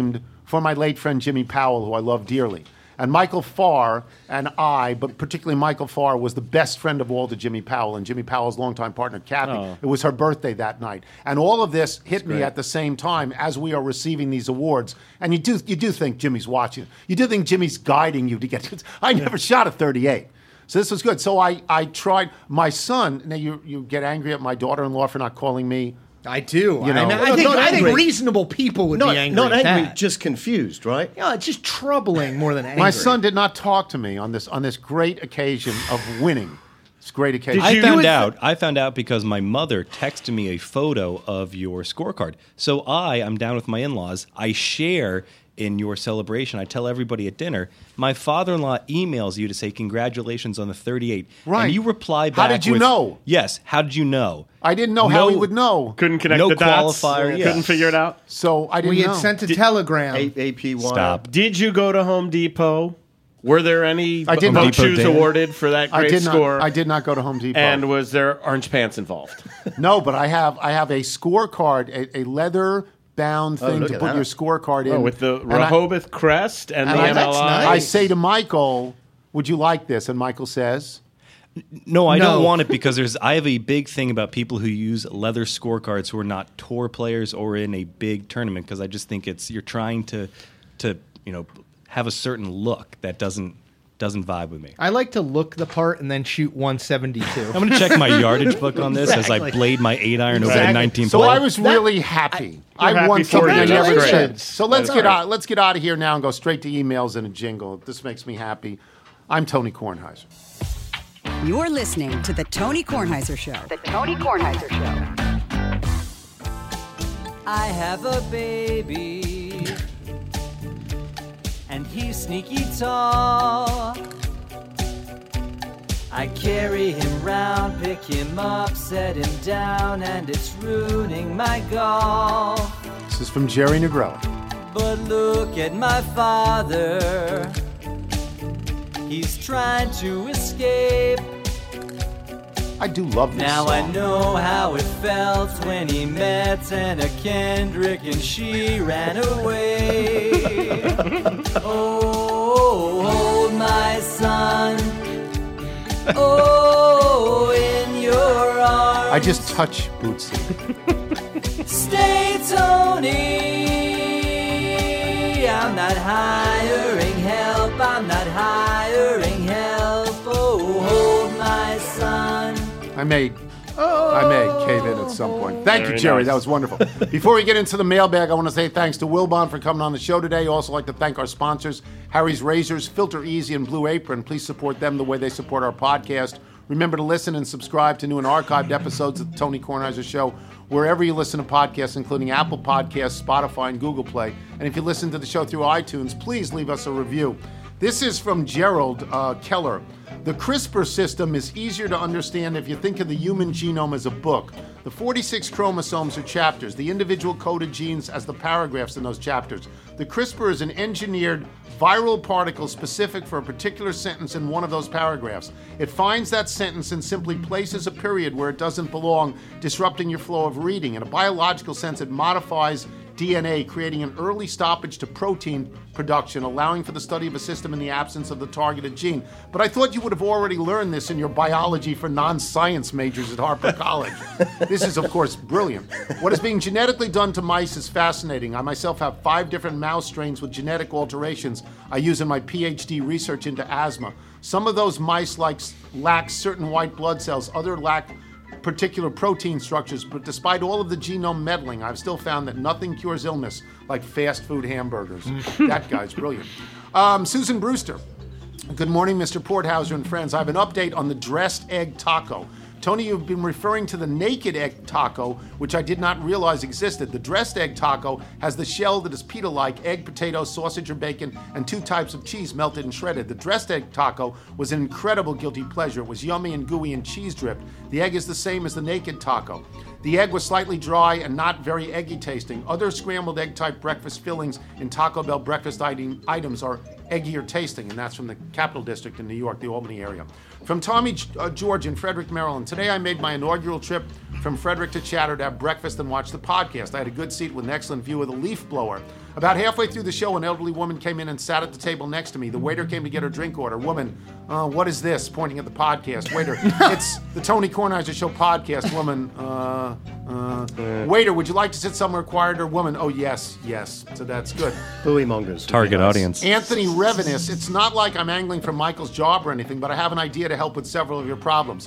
for my late friend Jimmy Powell, who I love dearly. And Michael Farr and I, but particularly Michael Farr, was the best friend of all to Jimmy Powell, and Jimmy Powell's longtime partner, Kathy. Oh. It was her birthday that night. And all of this hit me at the same time as we are receiving these awards. And you do think Jimmy's watching. You do think Jimmy's guiding you to get... I never shot a 38. So this was good. So I tried... My son... Now, you get angry at my daughter-in-law for not calling me... I do. You know. I think reasonable people would be angry Not at angry, that. just confused, right? Yeah, it's just troubling more than angry. My son did not talk to me on this great occasion of winning. This great occasion. I found out because my mother texted me a photo of your scorecard. So I'm down with my in-laws. I share in your celebration. I tell everybody at dinner. My father-in-law emails you to say congratulations on the 38. Right. And you reply back How did you know? Yes. How did you know? I didn't know how he would know. Couldn't connect No the dots. qualifier, yeah. Couldn't figure it out. So I didn't We know. had sent a telegram. APY. Stop. Did you go to Home Depot? Were there any I did boat not. shoes Depot awarded for that I great did score? not. I did not go to Home Depot. And was there orange pants involved? No, but I have a scorecard, a leather-bound thing look to at put that. your scorecard in. Oh, with the And I- Rehoboth crest and the and MLI. I say to Michael, would you like this? And Michael says... No, I No. don't want it because I have a big thing about people who use leather scorecards who are not tour players or in a big tournament because I just think you're trying to have a certain look that doesn't vibe with me. I like to look the part and then shoot 172. I'm going to check my yardage book on this as I Exactly. blade my 8-iron over the Exactly. 19th So hole. I was really happy. I happy won for something you. I never That's said. great. So let's get out of here now and go straight to emails and a jingle. This makes me happy. I'm Tony Kornheiser. You're listening to The Tony Kornheiser Show. The Tony Kornheiser Show. I have a baby, and he's sneaky tall. I carry him round, pick him up, set him down, and it's ruining my golf. This is from Jerry Negrelli. But look at my father. He's trying to escape. I do love this Now song. I know how it felt when he met Anna Kendrick and she ran away. Oh, hold my son. Oh, in your arms. I just touch Bootsy. Stay, Tony. I'm not hiring help. I'm not hiring help. Oh, hold my son. I may cave in at some point. Thank you, Very Jerry. nice. That was wonderful. Before we get into the mailbag, I want to say thanks to Wilbon for coming on the show today. Also like to thank our sponsors, Harry's Razors, Filter Easy, and Blue Apron. Please support them the way they support our podcast. Remember to listen and subscribe to new and archived episodes of the Tony Kornheiser Show wherever you listen to podcasts, including Apple Podcasts, Spotify, and Google Play. And if you listen to the show through iTunes, please leave us a review. This is from Gerald Keller. The CRISPR system is easier to understand if you think of the human genome as a book. The 46 chromosomes are chapters, the individual coded genes as the paragraphs in those chapters. The CRISPR is an engineered viral particle specific for a particular sentence in one of those paragraphs. It finds that sentence and simply places a period where it doesn't belong, disrupting your flow of reading. In a biological sense, it modifies DNA, creating an early stoppage to protein production, allowing for the study of a system in the absence of the targeted gene. But I thought you would have already learned this in your biology for non-science majors at Harper College. This is, of course, brilliant. What is being genetically done to mice is fascinating. I myself have 5 different mouse strains with genetic alterations I use in my PhD research into asthma. Some of those mice lack certain white blood cells, others lack particular protein structures, but despite all of the genome meddling, I've still found that nothing cures illness like fast food hamburgers. That guy's brilliant. Susan Brewster. Good morning, Mr. Porthauser and friends. I have an update on the dressed egg taco. Tony, you've been referring to the naked egg taco, which I did not realize existed. The dressed egg taco has the shell that is pita-like, egg, potato, sausage or bacon, and 2 types of cheese melted and shredded. The dressed egg taco was an incredible guilty pleasure. It was yummy and gooey and cheese-dripped. The egg is the same as the naked taco. The egg was slightly dry and not very eggy tasting. Other scrambled egg type breakfast fillings in Taco Bell breakfast items are eggier tasting, and that's from the Capital District in New York, the Albany area. From Tommy George in Frederick, Maryland. Today I made my inaugural trip from Frederick to Chatter to have breakfast and watch the podcast. I had a good seat with an excellent view of the leaf blower. About halfway through the show, an elderly woman came in and sat at the table next to me. The waiter came to get her drink order. Woman, what is this? Pointing at the podcast. Waiter, it's the Tony Kornheiser Show podcast. Woman, waiter, would you like to sit somewhere quieter? Woman, oh, yes. So that's good. Booey mongers. Target audience. Anthony Revenus, it's not like I'm angling for Michael's job or anything, but I have an idea to help with several of your problems.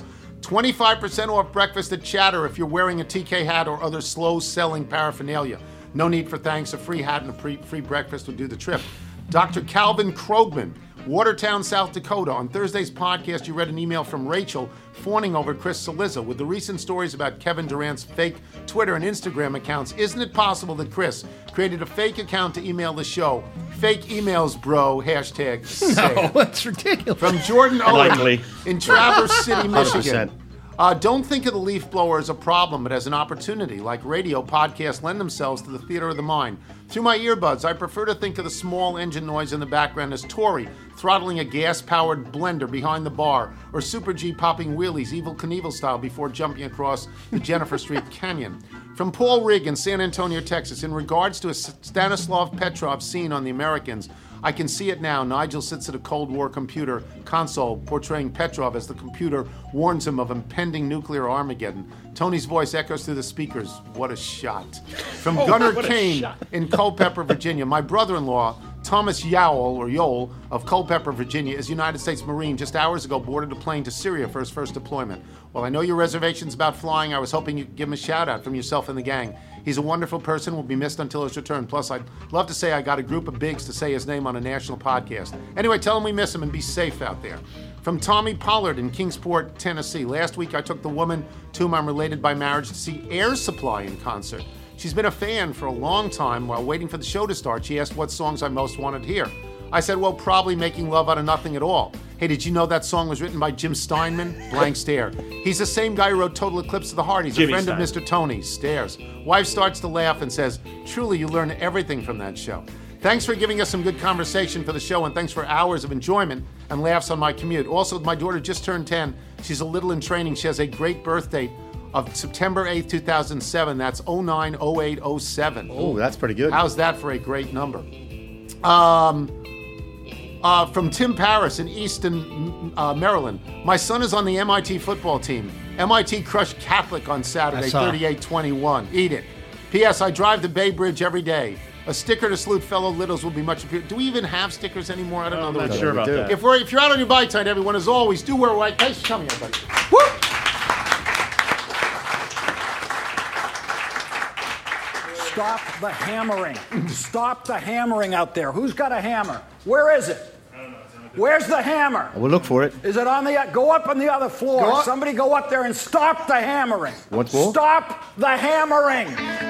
25% off breakfast at Chatter if you're wearing a TK hat or other slow-selling paraphernalia. No need for thanks. A free hat and a free breakfast would do the trip. Dr. Calvin Krogman, Watertown, South Dakota. On Thursday's podcast, you read an email from Rachel fawning over Chris Cillizza. With the recent stories about Kevin Durant's fake Twitter and Instagram accounts, isn't it possible that Chris created a fake account to email the show? Fake emails, bro. Hashtag sad. No, that's ridiculous. From Jordan Owen Likely. in Traverse City, Michigan. 100%. Don't think of the leaf blower as a problem, but as an opportunity. Like radio, podcasts lend themselves to the theater of the mind. Through my earbuds, I prefer to think of the small engine noise in the background as Tori throttling a gas-powered blender behind the bar, or Super G popping wheelies, Evel Knievel style, before jumping across the Jennifer Street Canyon. From Paul Rigg in San Antonio, Texas, in regards to a Stanislav Petrov scene on The Americans, I can see it now. Nigel sits at a Cold War computer console portraying Petrov as the computer warns him of impending nuclear Armageddon. Tony's voice echoes through the speakers. What a shot. From Gunnar Kane in Culpeper, Virginia. My brother-in-law, Thomas Yowell of Culpeper, Virginia, is a United States Marine. Just hours ago boarded a plane to Syria for his first deployment. While I know your reservations about flying, I was hoping you could give him a shout-out from yourself and the gang. He's a wonderful person, will be missed until his return. Plus, I'd love to say I got a group of bigs to say his name on a national podcast. Anyway, tell him we miss him and be safe out there. From Tommy Pollard in Kingsport, Tennessee. Last week, I took the woman to whom I'm related by marriage to see Air Supply in concert. She's been a fan for a long time. While waiting for the show to start, she asked what songs I most wanted to hear. I said, well, probably Making Love Out of Nothing at All. Hey, did you know that song was written by Jim Steinman? Blank stare. He's the same guy who wrote Total Eclipse of the Heart. He's a friend of Mr. Tony. Stares. Wife starts to laugh and says, truly, you learn everything from that show. Thanks for giving us some good conversation for the show, and thanks for hours of enjoyment and laughs on my commute. Also, my daughter just turned 10. She's a little in training. She has a great birth date of September 8th, 2007. That's 090807. Oh, that's pretty good. How's that for a great number? From Tim Paris in Easton, Maryland. My son is on the MIT football team. MIT crushed Catholic on Saturday, 38-21. Eat it. P.S. I drive the Bay Bridge every day. A sticker to salute fellow Littles will be much appreciated. Do we even have stickers anymore? I don't know. I'm not sure about that. If you're out on your bike tonight, everyone, as always, do wear white. Thanks for coming, everybody. Woo! Stop the hammering. Stop the hammering out there. Who's got a hammer? Where is it? Where's the hammer? We'll look for it. Is it on the... Go up on the other floor. Somebody go up there and stop the hammering. Once more? Stop the hammering.